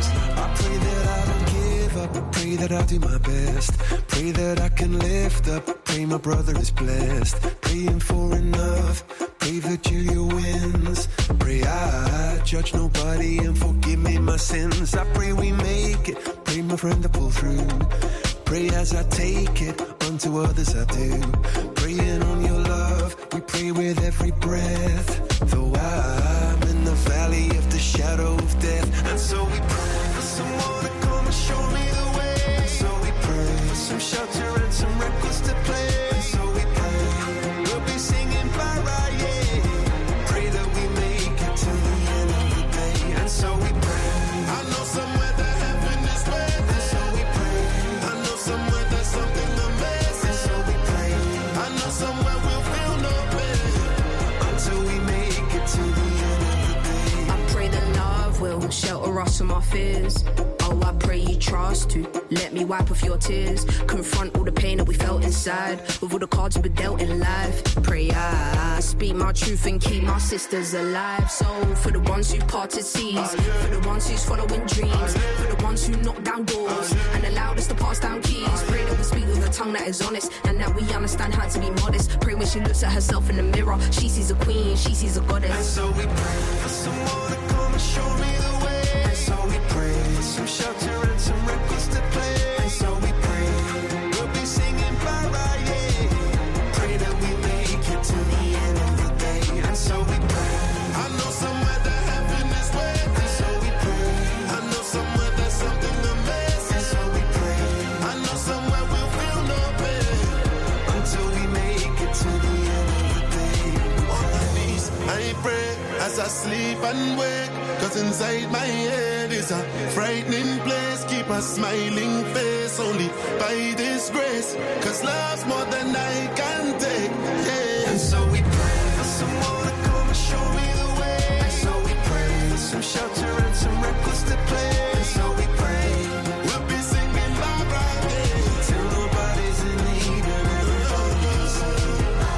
Pray that I'll do my best. Pray that I can lift up. Pray my brother is blessed. Praying for enough. Pray Virgilia wins. Pray I judge nobody and forgive me my sins. I pray we make it. Pray my friend to pull through. Pray as I take it. Unto others I do. Praying on your love. We pray with every breath. Though I'm in the valley of the shadow of death. And so we pray for someone to come and show me the way. And so we pray for some shelter and some records to play. And so we pray we'll be singing para, yeah. Pray that we make it to the end of the day. And so we pray. I know somewhere that heaven is waiting. And so we pray. I know somewhere there's something amazing. And so we pray. I know somewhere we'll feel no pain until we make it to the end of the day. I pray that love will shelter us from our fears. Oh, I pray you trust to let me wipe off your tears. Confront all the pain that we felt inside with all the cards we've been dealt in life. Pray I speak my truth and keep my sisters alive. So for the ones who parted seas, for the ones who's following dreams, for the ones who knock down doors and allowed us to pass down keys. Pray that we speak with a tongue that is honest and that we understand how to be modest. Pray when she looks at herself in the mirror, she sees a queen, she sees a goddess. And so we pray for someone to come and show me the way. And so we pray for some shelter and some records to play. And so we pray we'll be singing para, yeah. Pray that we make it to the end of the day. And so we pray. I know somewhere that heaven is waiting. And so we pray. I know somewhere there's something amazing. And so we pray. I know somewhere we'll feel no pain until we make it to the end of the day. On my knees, I pray as I sleep and wake. Cause inside my head is a frightening place. Keep a smiling face only by this grace. Cause love's more than I can take, yeah. And so we pray for someone to come and show me the way. And so we pray for some shelter and some records to play. And so we pray we'll be singing bye bye, yeah. Till nobody's in need and everybody's safe.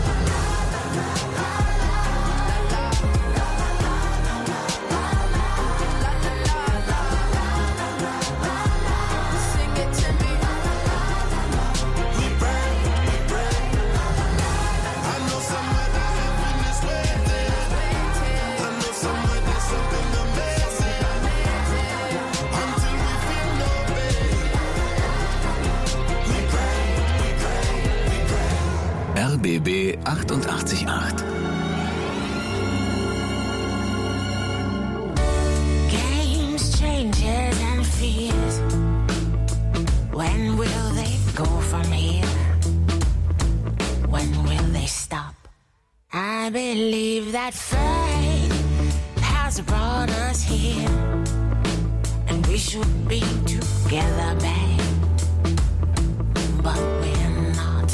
R B B achtundachtzig Komma acht. Games, changes and fears. When will they go from here? When will they stop? I believe that fate has has brought us here, and we should be together, babe. But we're not.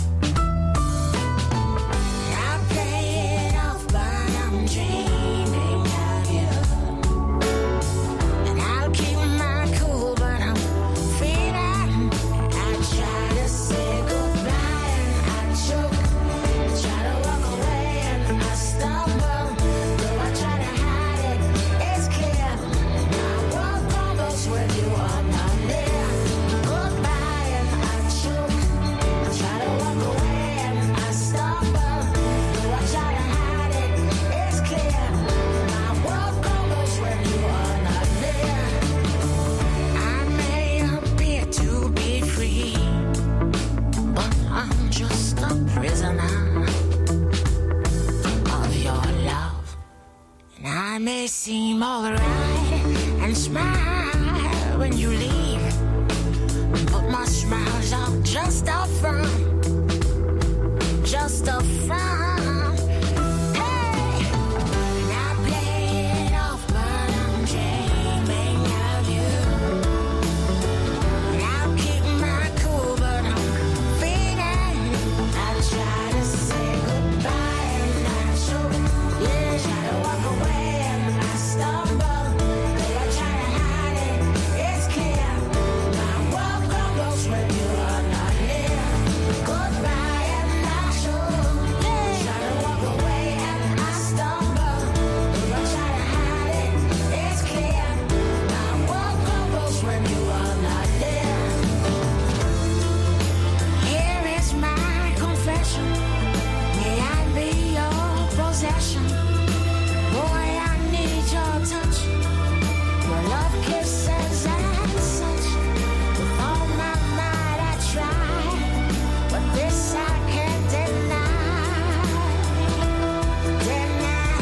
I play it off, but I'm dreaming of you. And I'll keep my cool, but I'm feeling. I try to say goodbye and I choke. I try to walk away and I stumble. Though I try to hide it, it's clear. My world crumbles when you are not there. Goodbye and I choke. I try to walk away and I stumble. Though I try to hide it, it's clear. My world crumbles when you are not there. I may appear to be free, but I'm just a prisoner of your love. And I may seem alright and smile when you leave, but my smiles are just a front, just a front. Hey, and I play it off, but I'm dreaming of you. And I'll keep my cool, but I'm feeling. I try to say goodbye and I choke. Yeah, try to walk away and I stumble. Though I try to hide it, it's clear. My world crumbles when you are not near. Goodbye and I choke. Yeah, try to walk away and I stumble. Though I try to hide it, it's clear. My world crumbles when you are not there. Here is my confession. May I be your possession? Boy, I need your touch. Your love kisses and such. With all my might I try, but this I can't deny. Deny.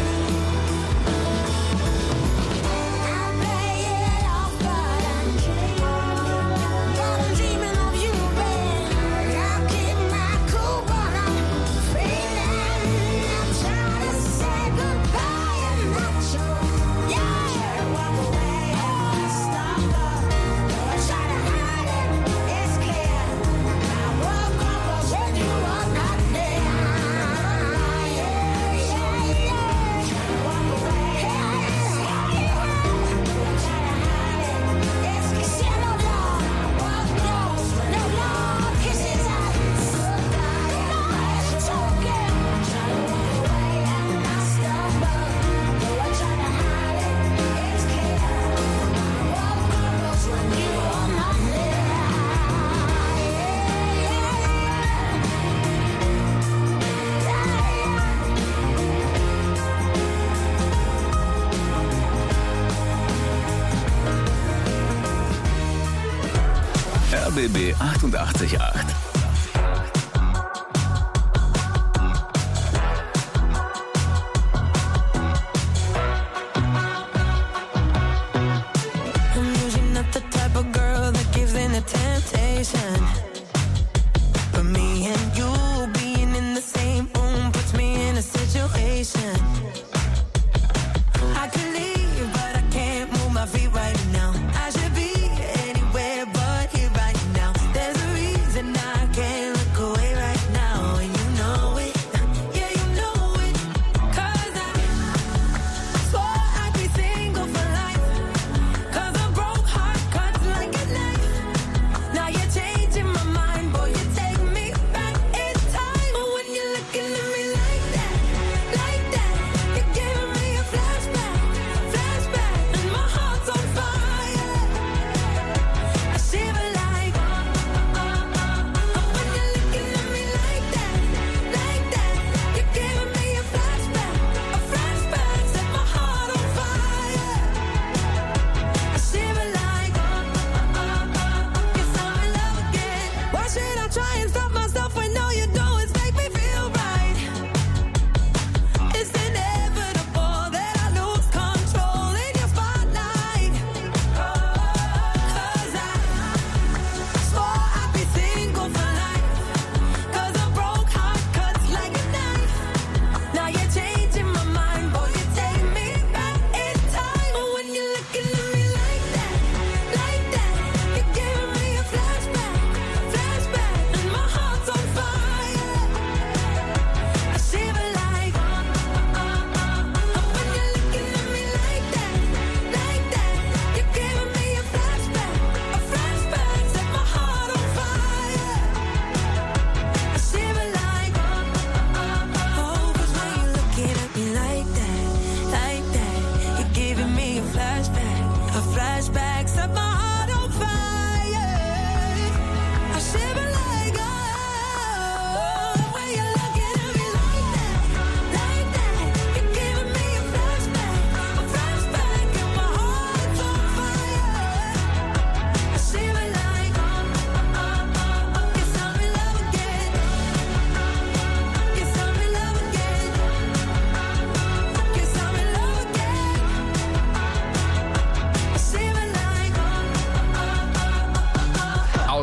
I play it off, but I'm dreaming. But I'm dreaming of you, babe. I'll keep my cool, but I'm feeling. I'm trying to say goodbye and I choke. Yeah, try to walk away and I stumble. Though I try to hide it, it's clear. My world crumbles when you are not there. Yeah, yeah, yeah. Try to walk away and I stumble. Though I try to hide it, it's clear. See, no love, world close, no love, kisses and goodbye and I choke. Try to walk away and I stumble. Though I try to hide it, it's clear. My world crumbles when you are not there. R B B achtundachtzig Komma acht. I'm usually not the type of girl that gives in to temptation, but me and you being in the same room puts me in a situation. I could leave, but I can't move my feet right now. I should be anywhere but here right now. There's a reason I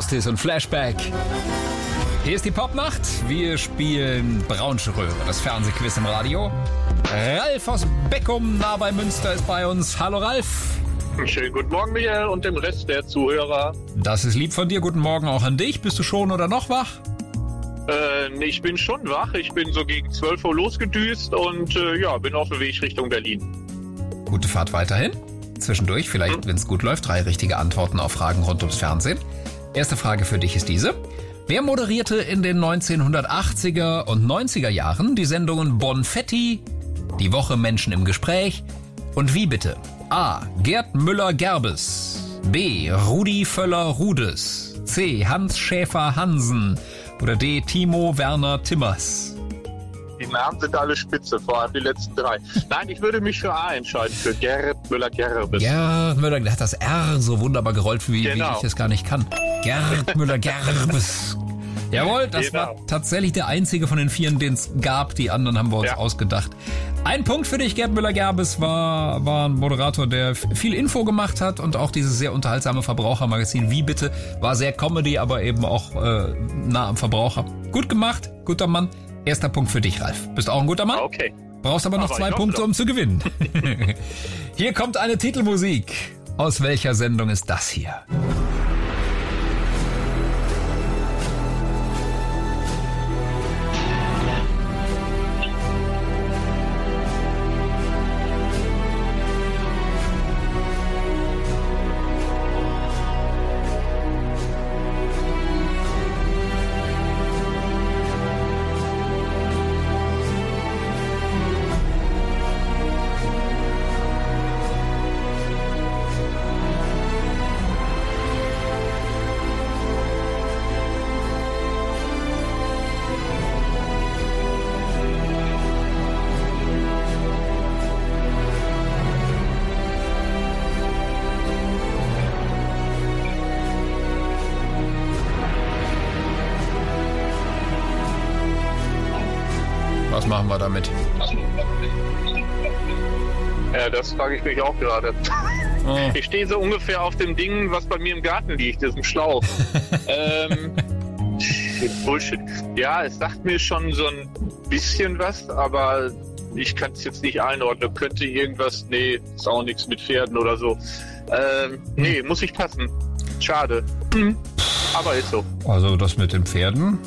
Justice und Flashback. Hier ist die Popnacht. Wir spielen Braunschröhre, das Fernsehquiz im Radio. Ralf aus Beckum, nah bei Münster, ist bei uns. Hallo Ralf. Schönen guten Morgen, Michael, und dem Rest der Zuhörer. Das ist lieb von dir. Guten Morgen auch an dich. Bist du schon oder noch wach? Äh, nee, ich bin schon wach. Ich bin so gegen zwölf Uhr losgedüst und äh, ja, bin auf dem Weg Richtung Berlin. Gute Fahrt weiterhin. Zwischendurch, vielleicht, wenn es gut läuft, drei richtige Antworten auf Fragen rund ums Fernsehen. Erste Frage für dich ist diese. Wer moderierte in den neunzehnhundertachtziger und neunziger Jahren die Sendungen Bonfetti, Die Woche Menschen im Gespräch und wie bitte? A. Gerd Müller-Gerbes, B. Rudi Völler-Rudes, C. Hans Schäfer-Hansen oder D. Timo Werner-Timmers. Die Namen sind alle spitze, vor allem die letzten drei. Nein, ich würde mich für A entscheiden, für Gerd Müller-Gerbes. Gerd Müller, der hat das R so wunderbar gerollt, wie, Genau. wie ich es gar nicht kann. Gerd Müller-Gerbes. Jawohl, das Genau. war tatsächlich der einzige von den vieren, den es gab. Die anderen haben wir uns Ja. ausgedacht. Ein Punkt für dich, Gerd Müller-Gerbes, war, war ein Moderator, der f- viel Info gemacht hat und auch dieses sehr unterhaltsame Verbrauchermagazin Wie bitte war sehr Comedy, aber eben auch äh, nah am Verbraucher. Gut gemacht, guter Mann. Erster Punkt für dich, Ralf. Bist auch ein guter Mann? Okay. Brauchst aber noch Aber zwei ich hoffe Punkte, doch. um zu gewinnen. Hier kommt eine Titelmusik. Aus welcher Sendung ist das hier? Was machen wir damit? Ja, das frage ich mich auch gerade. Oh. Ich stehe so ungefähr auf dem Ding, was bei mir im Garten liegt, diesem Schlauch. ähm, shit, Bullshit. Ja, es sagt mir schon so ein bisschen was, aber ich kann es jetzt nicht einordnen. Könnte irgendwas, nee, ist auch nichts mit Pferden oder so. Ähm, nee, muss ich passen. Schade. Hm. Aber ist so. Also das mit den Pferden?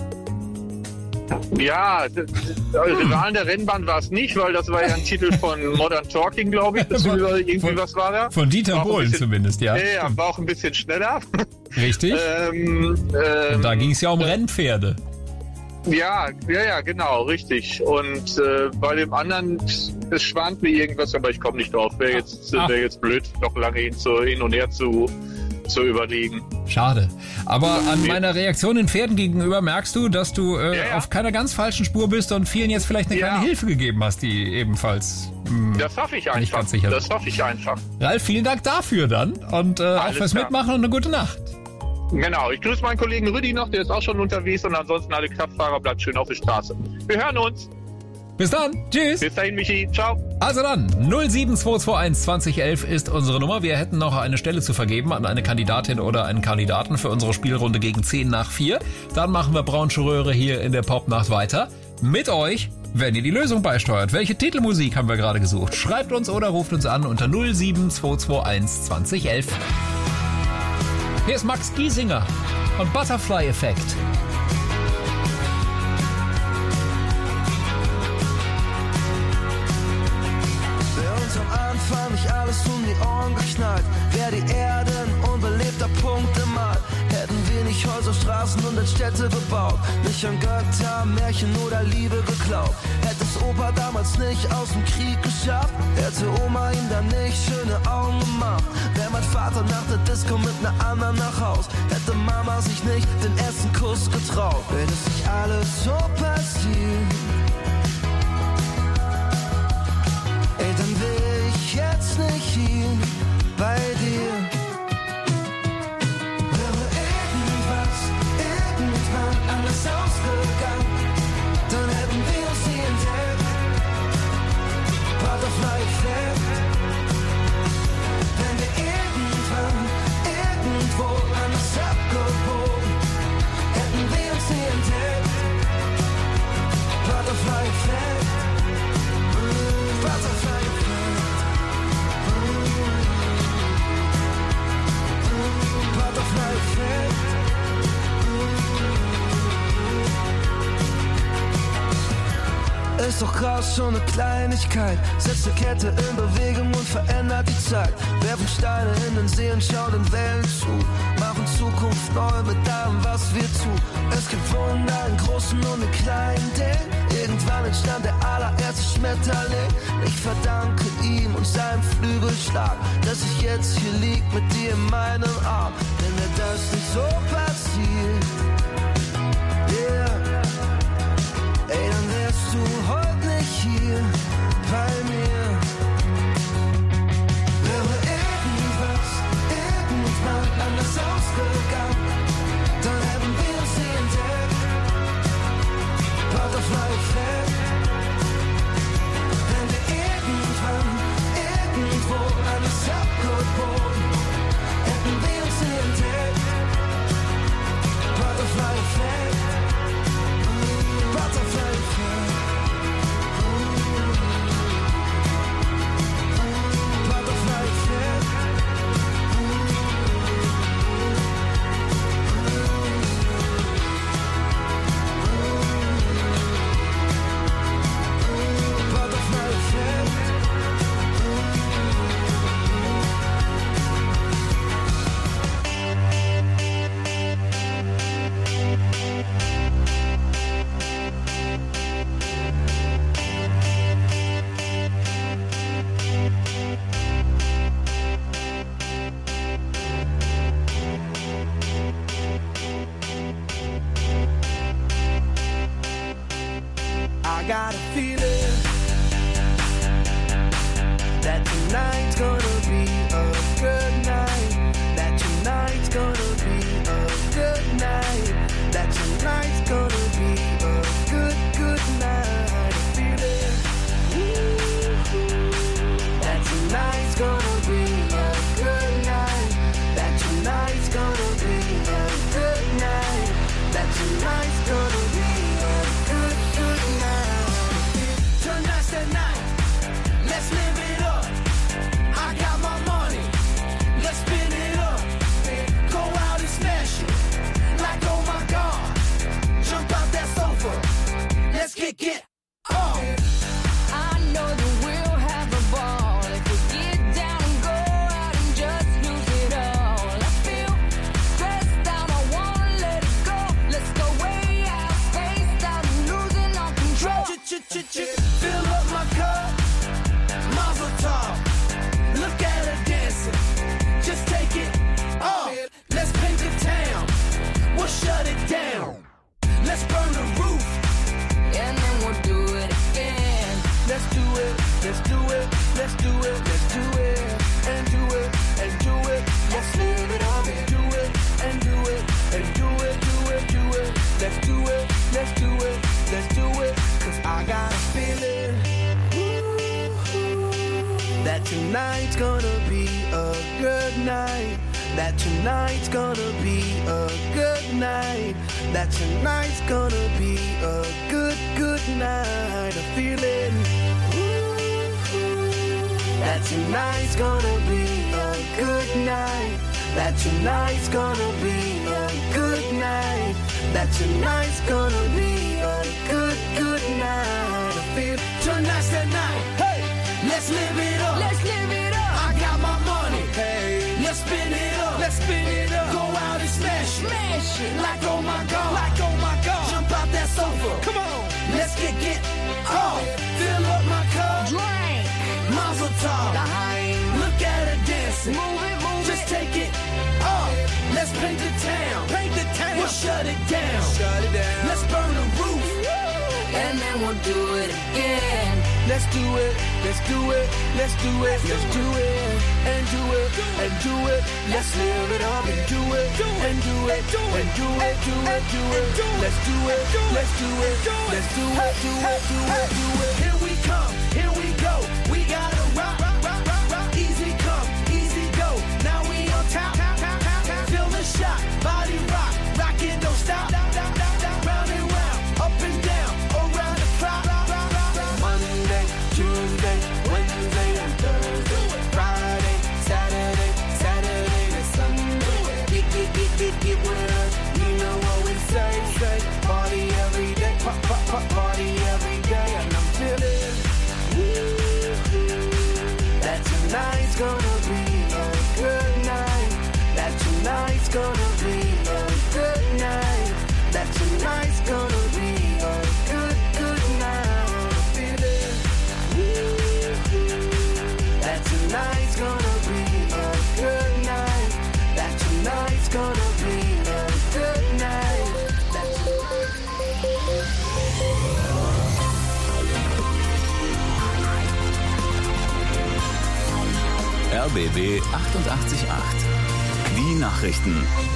Ja, d- d- Rivalen der Rennbahn war es nicht, weil das war ja ein Titel von Modern Talking, glaube ich. Beziehungsweise irgendwie was war da. Von Dieter War auch ein Bohlen bisschen- zumindest, ja. Ja, ja, war auch ein bisschen schneller. Richtig? ähm, ähm, Und da ging es ja um Rennpferde. Ja, ja, ja, genau, richtig. Und äh, bei dem anderen, es schwant mir irgendwas, aber ich komme nicht drauf. Wäre jetzt, Ach. wär jetzt blöd, noch lange hin, zu, hin und her zu, zu überlegen. Schade. Aber an meiner Reaktion den Pferden gegenüber merkst du, dass du äh, Ja, ja. auf keiner ganz falschen Spur bist und vielen jetzt vielleicht eine Ja. kleine Hilfe gegeben hast, die ebenfalls... Mh, Das hoffe ich Bin ich einfach. ganz sicher. Das hoffe ich einfach. Ralf, vielen Dank dafür dann und äh, auch Alles fürs klar. Mitmachen und eine gute Nacht. Genau, ich grüße meinen Kollegen Rüdi noch, der ist auch schon unterwegs und ansonsten alle Kraftfahrer, bleibt schön auf der Straße. Wir hören uns. Bis dann. Tschüss. Bis dahin, Michi. Ciao. Also dann, null sieben zwei zwei eins zwanzig elf ist unsere Nummer. Wir hätten noch eine Stelle zu vergeben an eine Kandidatin oder einen Kandidaten für unsere Spielrunde gegen zehn nach vier. Dann machen wir Braunschröhre hier in der Popnacht weiter. Mit euch, wenn ihr die Lösung beisteuert. Welche Titelmusik haben wir gerade gesucht? Schreibt uns oder ruft uns an unter null sieben zwei zwei eins zwanzig elf. Hier ist Max Giesinger und Butterfly Effekt. Wär uns am Anfang nicht alles um die Ohren geknallt, wär die Erde ein unbelebter Punkt im All. Hätten wir nicht Häuser, Straßen und als Städte gebaut, nicht an Götter, Märchen oder Liebe geglaubt. Hätte es Opa damals nicht aus dem Krieg geschafft, hätte Oma ihm dann nicht schöne Augen gemacht. Wär mein Vater nach der Disco mit ner anderen nach Haus, hätte Mama sich nicht den ersten Kuss getraut. Wenn es nicht alles so passiert, ey, dann wär ich jetzt nicht hier bei dir. Wäre irgendwas, irgendwann anders ausgegangen, dann hätten wir uns nie entdeckt. Butterfly Effekt. Wenn wir irgendwann, irgendwo anders abgebogen, aus so eine Kleinigkeit, setzt eine Kette in Bewegung und verändert die Zeit. Werfen Steine in den See und schauen den Wellen zu. Machen Zukunft neu mit allem, was wir tun. Es gibt Wunder in großen und in kleinen Dingen. Irgendwann entstand der allererste Schmetterling. Ich verdanke ihm und seinem Flügelschlag, dass ich jetzt hier lieg mit dir in meinem Arm. Wenn mir das nicht so passiert, yeah, ey, dann wärst du heute nicht hier bei mir. Wäre irgendwas irgendwann anders ausgegangen, dann hätten wir uns nie entdeckt. Butterfly Effect. Wenn wir irgendwann irgendwo alles abgebogen, hätten wir uns nie entdeckt. Butterfly Effect. Butterfly Effect. Butterfly Effect. Butterfly Effect. I got a feeling that tonight's gonna be a good night. That tonight's gonna be a good night. That tonight's gonna be a good, good night. A feeling that tonight's gonna be a good night. That tonight's gonna be a good night. That tonight's gonna be a good, good night. Tonight's the night. Let's live it up. I got my money. Let's spin it up. Go out and smash it. Like, oh my God. Jump out that sofa. Let's kick it off. I know that we'll have a ball if we get down and go out and just lose it all. I feel stressed out, I wanna let it go. Let's go way out, spaced out, and losing all control. Fill up my cup. Mazel tov. Look at her dancing. Just take it off. Let's paint the town. We'll shut it down. Let's burn the roof. And then we'll do it again. Let's do it. Let's do it. Let's do it. Let's do it. And do it. And do it. Let's live it up and do it. And do it. And do it. Do it. Do it. Let's do it. Let's do it. Let's do it. Cause I got a feeling that tonight's gonna be a good night. That tonight's gonna be a good night. That tonight's gonna be a good, good night. A feeling that tonight's gonna be a good night. That tonight's gonna be a good night. That tonight's gonna be a good, good night. I feel tonight's the night. Hey, let's live it up. Let's live it up. I got my money. Hey, let's spin it up. Let's spin it up. Go out and smash it. Smash it. Like oh my God. Like oh my God. Jump out that sofa. Come on. Let's get get off. Fill up my cup. Drink. Mazel tov. Daheim. Look at her dancing. Move it, move Just it. take it off. Let's paint the town. Paint the town. We'll shut it down. Shut it down. Let's burn the roof. And then we'll do it again. Let's do it. Let's do it. Let's do it. Let's do it. And do it. And do it. Let's live it up and do it. And do it. And do it. Do it. Do it. Let's do it. Let's do it. Let's do it. Do it. Do it. Do it. Here we come. Here we go. We gotta rock. Rock. Rock. Rock. Rock. Easy come. Easy go. Now we on top. Feel the shot. Body rock. Rockin', don't stop. Round and round. Up and down. Around the clock. Monday, Tuesday, Wednesday, and Thursday. Friday, Saturday, Saturday to Sunday. Get, get, get, get, get with us. You know what we say, say. Party every day. Pop, pop, pop, party every day. And I'm feeling gonna be a good night. That tonight's gonna be a good night. That tonight's gonna be a good, good night. Feel it. That tonight's gonna be a good night. That tonight's gonna be a good night. That R B B achtundachtzig Komma acht. Die Nachrichten.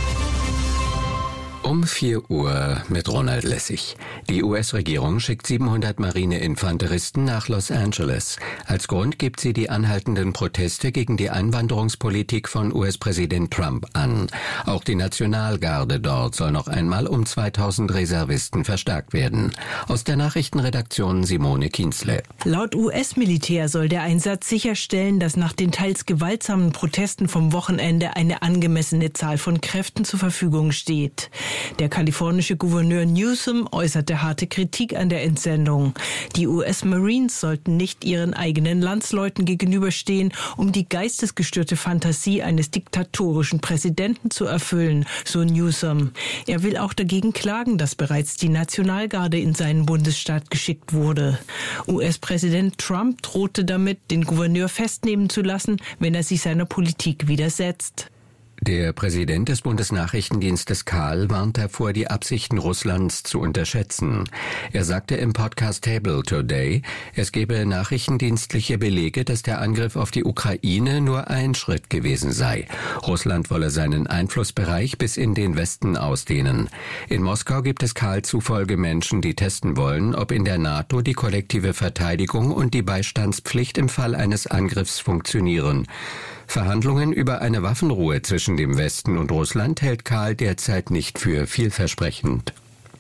Um vier Uhr mit Ronald Lessig. Die U S-Regierung schickt siebenhundert Marineinfanteristen nach Los Angeles. Als Grund gibt sie die anhaltenden Proteste gegen die Einwanderungspolitik von U S-Präsident Trump an. Auch die Nationalgarde dort soll noch einmal um zweitausend Reservisten verstärkt werden. Aus der Nachrichtenredaktion Simone Kienzle. Laut U S-Militär soll der Einsatz sicherstellen, dass nach den teils gewaltsamen Protesten vom Wochenende eine angemessene Zahl von Kräften zur Verfügung steht. Der kalifornische Gouverneur Newsom äußerte harte Kritik an der Entsendung. Die U S Marines sollten nicht ihren eigenen Landsleuten gegenüberstehen, um die geistesgestörte Fantasie eines diktatorischen Präsidenten zu erfüllen, so Newsom. Er will auch dagegen klagen, dass bereits die Nationalgarde in seinen Bundesstaat geschickt wurde. U S-Präsident Trump drohte damit, den Gouverneur festnehmen zu lassen, wenn er sich seiner Politik widersetzt. Der Präsident des Bundesnachrichtendienstes Kahl warnt davor, die Absichten Russlands zu unterschätzen. Er sagte im Podcast Table Today, es gebe nachrichtendienstliche Belege, dass der Angriff auf die Ukraine nur ein Schritt gewesen sei. Russland wolle seinen Einflussbereich bis in den Westen ausdehnen. In Moskau gibt es Kahl zufolge Menschen, die testen wollen, ob in der NATO die kollektive Verteidigung und die Beistandspflicht im Fall eines Angriffs funktionieren. Verhandlungen über eine Waffenruhe zwischen dem Westen und Russland hält Kahl derzeit nicht für vielversprechend.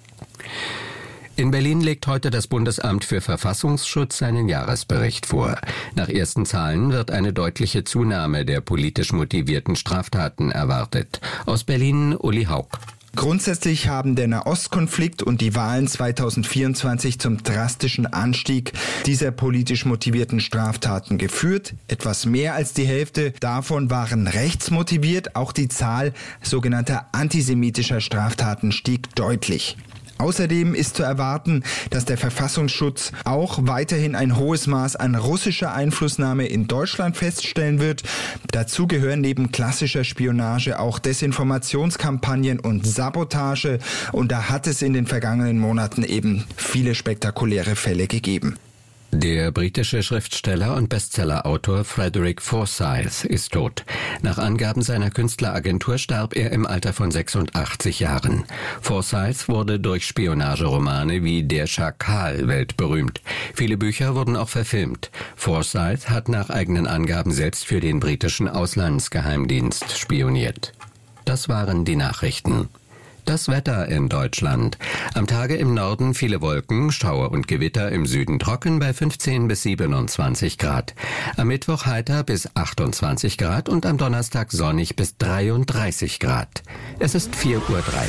In Berlin legt heute das Bundesamt für Verfassungsschutz seinen Jahresbericht vor. Nach ersten Zahlen wird eine deutliche Zunahme der politisch motivierten Straftaten erwartet. Aus Berlin Uli Haug. Grundsätzlich haben der Nahostkonflikt und die Wahlen zweitausendvierundzwanzig zum drastischen Anstieg dieser politisch motivierten Straftaten geführt. Etwas mehr als die Hälfte davon waren rechtsmotiviert. Auch die Zahl sogenannter antisemitischer Straftaten stieg deutlich. Außerdem ist zu erwarten, dass der Verfassungsschutz auch weiterhin ein hohes Maß an russischer Einflussnahme in Deutschland feststellen wird. Dazu gehören neben klassischer Spionage auch Desinformationskampagnen und Sabotage. Und da hat es in den vergangenen Monaten eben viele spektakuläre Fälle gegeben. Der britische Schriftsteller und Bestsellerautor Frederick Forsyth ist tot. Nach Angaben seiner Künstleragentur starb er im Alter von sechsundachtzig Jahren. Forsyth wurde durch Spionageromane wie Der Schakal weltberühmt. Viele Bücher wurden auch verfilmt. Forsyth hat nach eigenen Angaben selbst für den britischen Auslandsgeheimdienst spioniert. Das waren die Nachrichten. Das Wetter in Deutschland. Am Tage im Norden viele Wolken, Schauer und Gewitter, im Süden trocken bei fünfzehn bis siebenundzwanzig Grad. Am Mittwoch heiter bis achtundzwanzig Grad und am Donnerstag sonnig bis dreiunddreißig Grad. Es ist vier Uhr drei.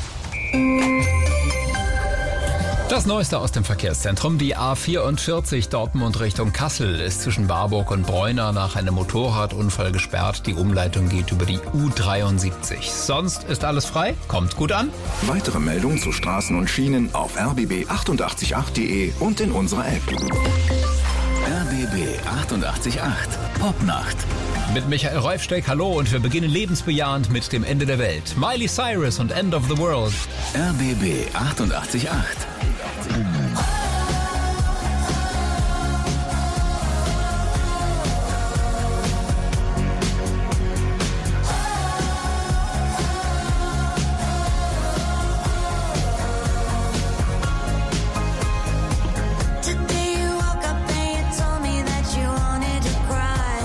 Das Neueste aus dem Verkehrszentrum, die A vierundvierzig Dortmund Richtung Kassel ist zwischen Warburg und Bräuner nach einem Motorradunfall gesperrt. Die Umleitung geht über die U dreiundsiebzig. Sonst ist alles frei, kommt gut an. Weitere Meldungen zu Straßen und Schienen auf r b b achtundachtzig Komma acht punkt de und in unserer App. R B B achtundachtzig Komma acht Popnacht. Mit Michael Reufsteck, hallo, und wir beginnen lebensbejahend mit dem Ende der Welt. Miley Cyrus und End of the World. R B B achtundachtzig Komma acht. Today you woke up and you told me that you wanted to cry.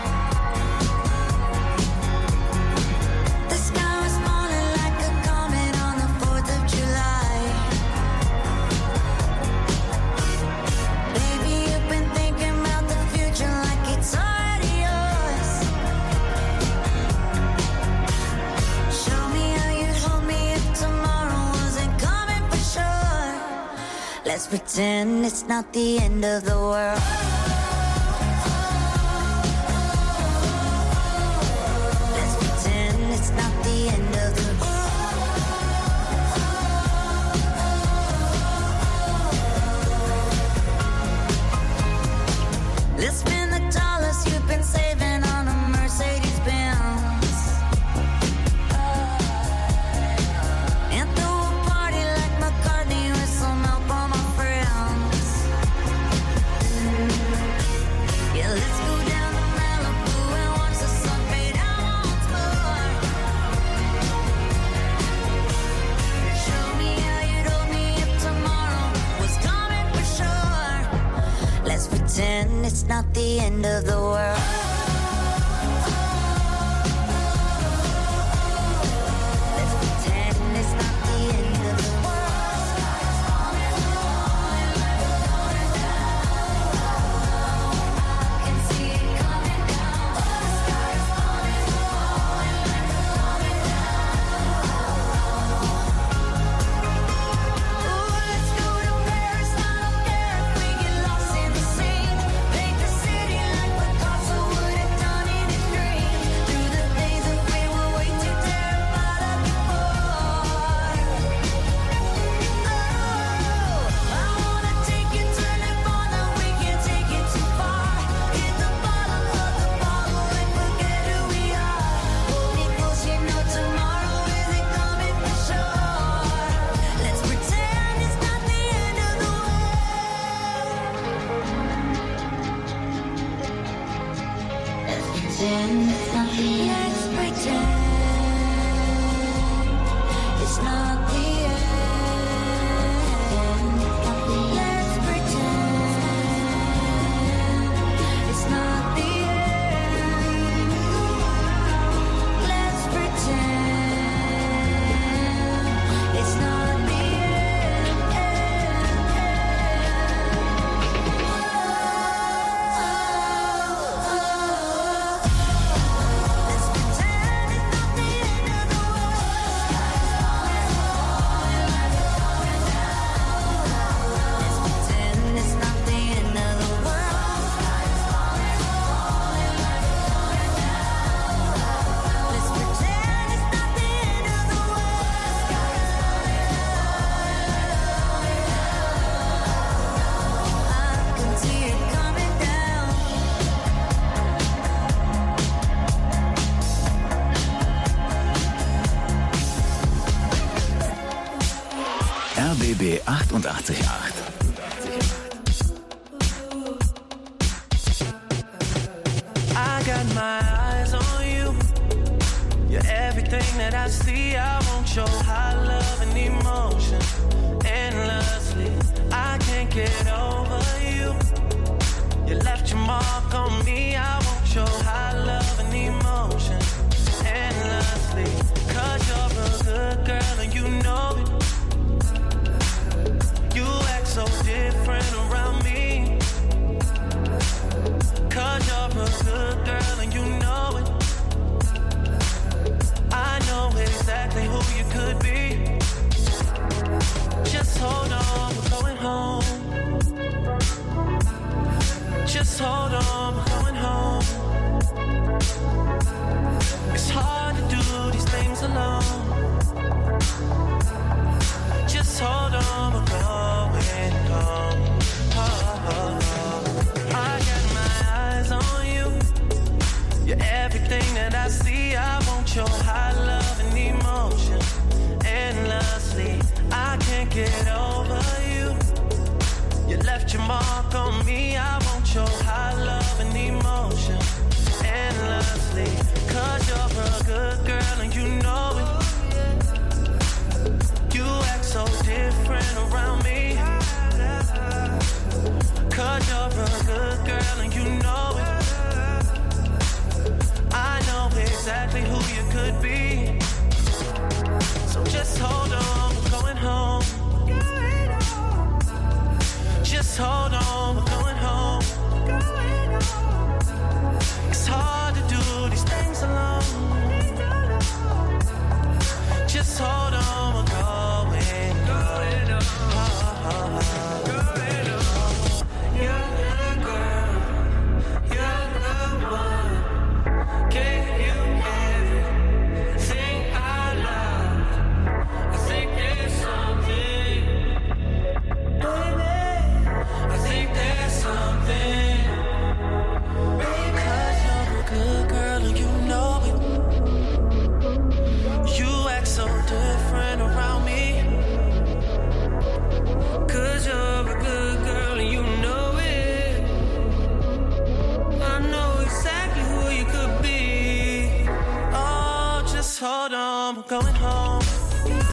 The sky was falling like a comet on the fourth of July. Baby, you've been thinking about the future like it's already yours. Show me how you'd hold me if tomorrow wasn't coming for sure. Let's pretend it's not the end of the world. house you've been saving on a Mercedes Benz. And throw a party like McCartney with some help on my friends. Yeah, let's go down to Malibu and watch the sun fade out once more. Show me how you'd hold me if tomorrow was coming for sure. Let's pretend it's not the end of the world. Let's pretend it's not the end of the world. I can see it coming down. The sky is falling, falling like a coming down. Ooh, let's go to Paris. I don't care if we get lost in the sand. Paint the city like Picasso would have done in a dream. Through the days that we were way too terrified of before. Oh, I wanna take you, turn it on, now we can't take it too far. Hit the bottom of the bottle and forget who we are. Hold me close, you know tomorrow isn't coming for sure. Let's pretend it's not the end of the Let's pretend it's not the end. Let's pretend it's not the end. Let's pretend it's not the end. Let's pretend it's not the Pretend it's not the end of the world. Let's pretend it's not the end of the world. I can see it coming down. R B B achtundachtzig Komma acht. I got my eyes on you. You're everything that I see. I won't show high love and emotion endlessly. I can't get over you. You left your mark on me. I won't show high love and emotion endlessly. Cause you're a good girl and you know it. You act so different around me. Cause you're a good girl and you know it. I know exactly who you could be. Just hold on, we're going home. Just hold on, we're going home. It's hard to do these things alone. Just hold on, we're going home. Oh, oh, oh. I got my eyes on you. You're everything that I see. I won't show high love and emotion endlessly. I can't get over you. You left your mark on me. I won't show high love and emotion endlessly. Cause you're a good girl and you know it. You act so different around me. Cause you're a good girl and you know it. I know exactly who you could be. So just hold on, we're going home. Just hold on, we're going home. It's hard to do these things alone. Just hold on, we're going home. Oh, oh, oh. You're the girl, you're the one. Gave you everything I love. I think there's something, baby. I think told him we're going home.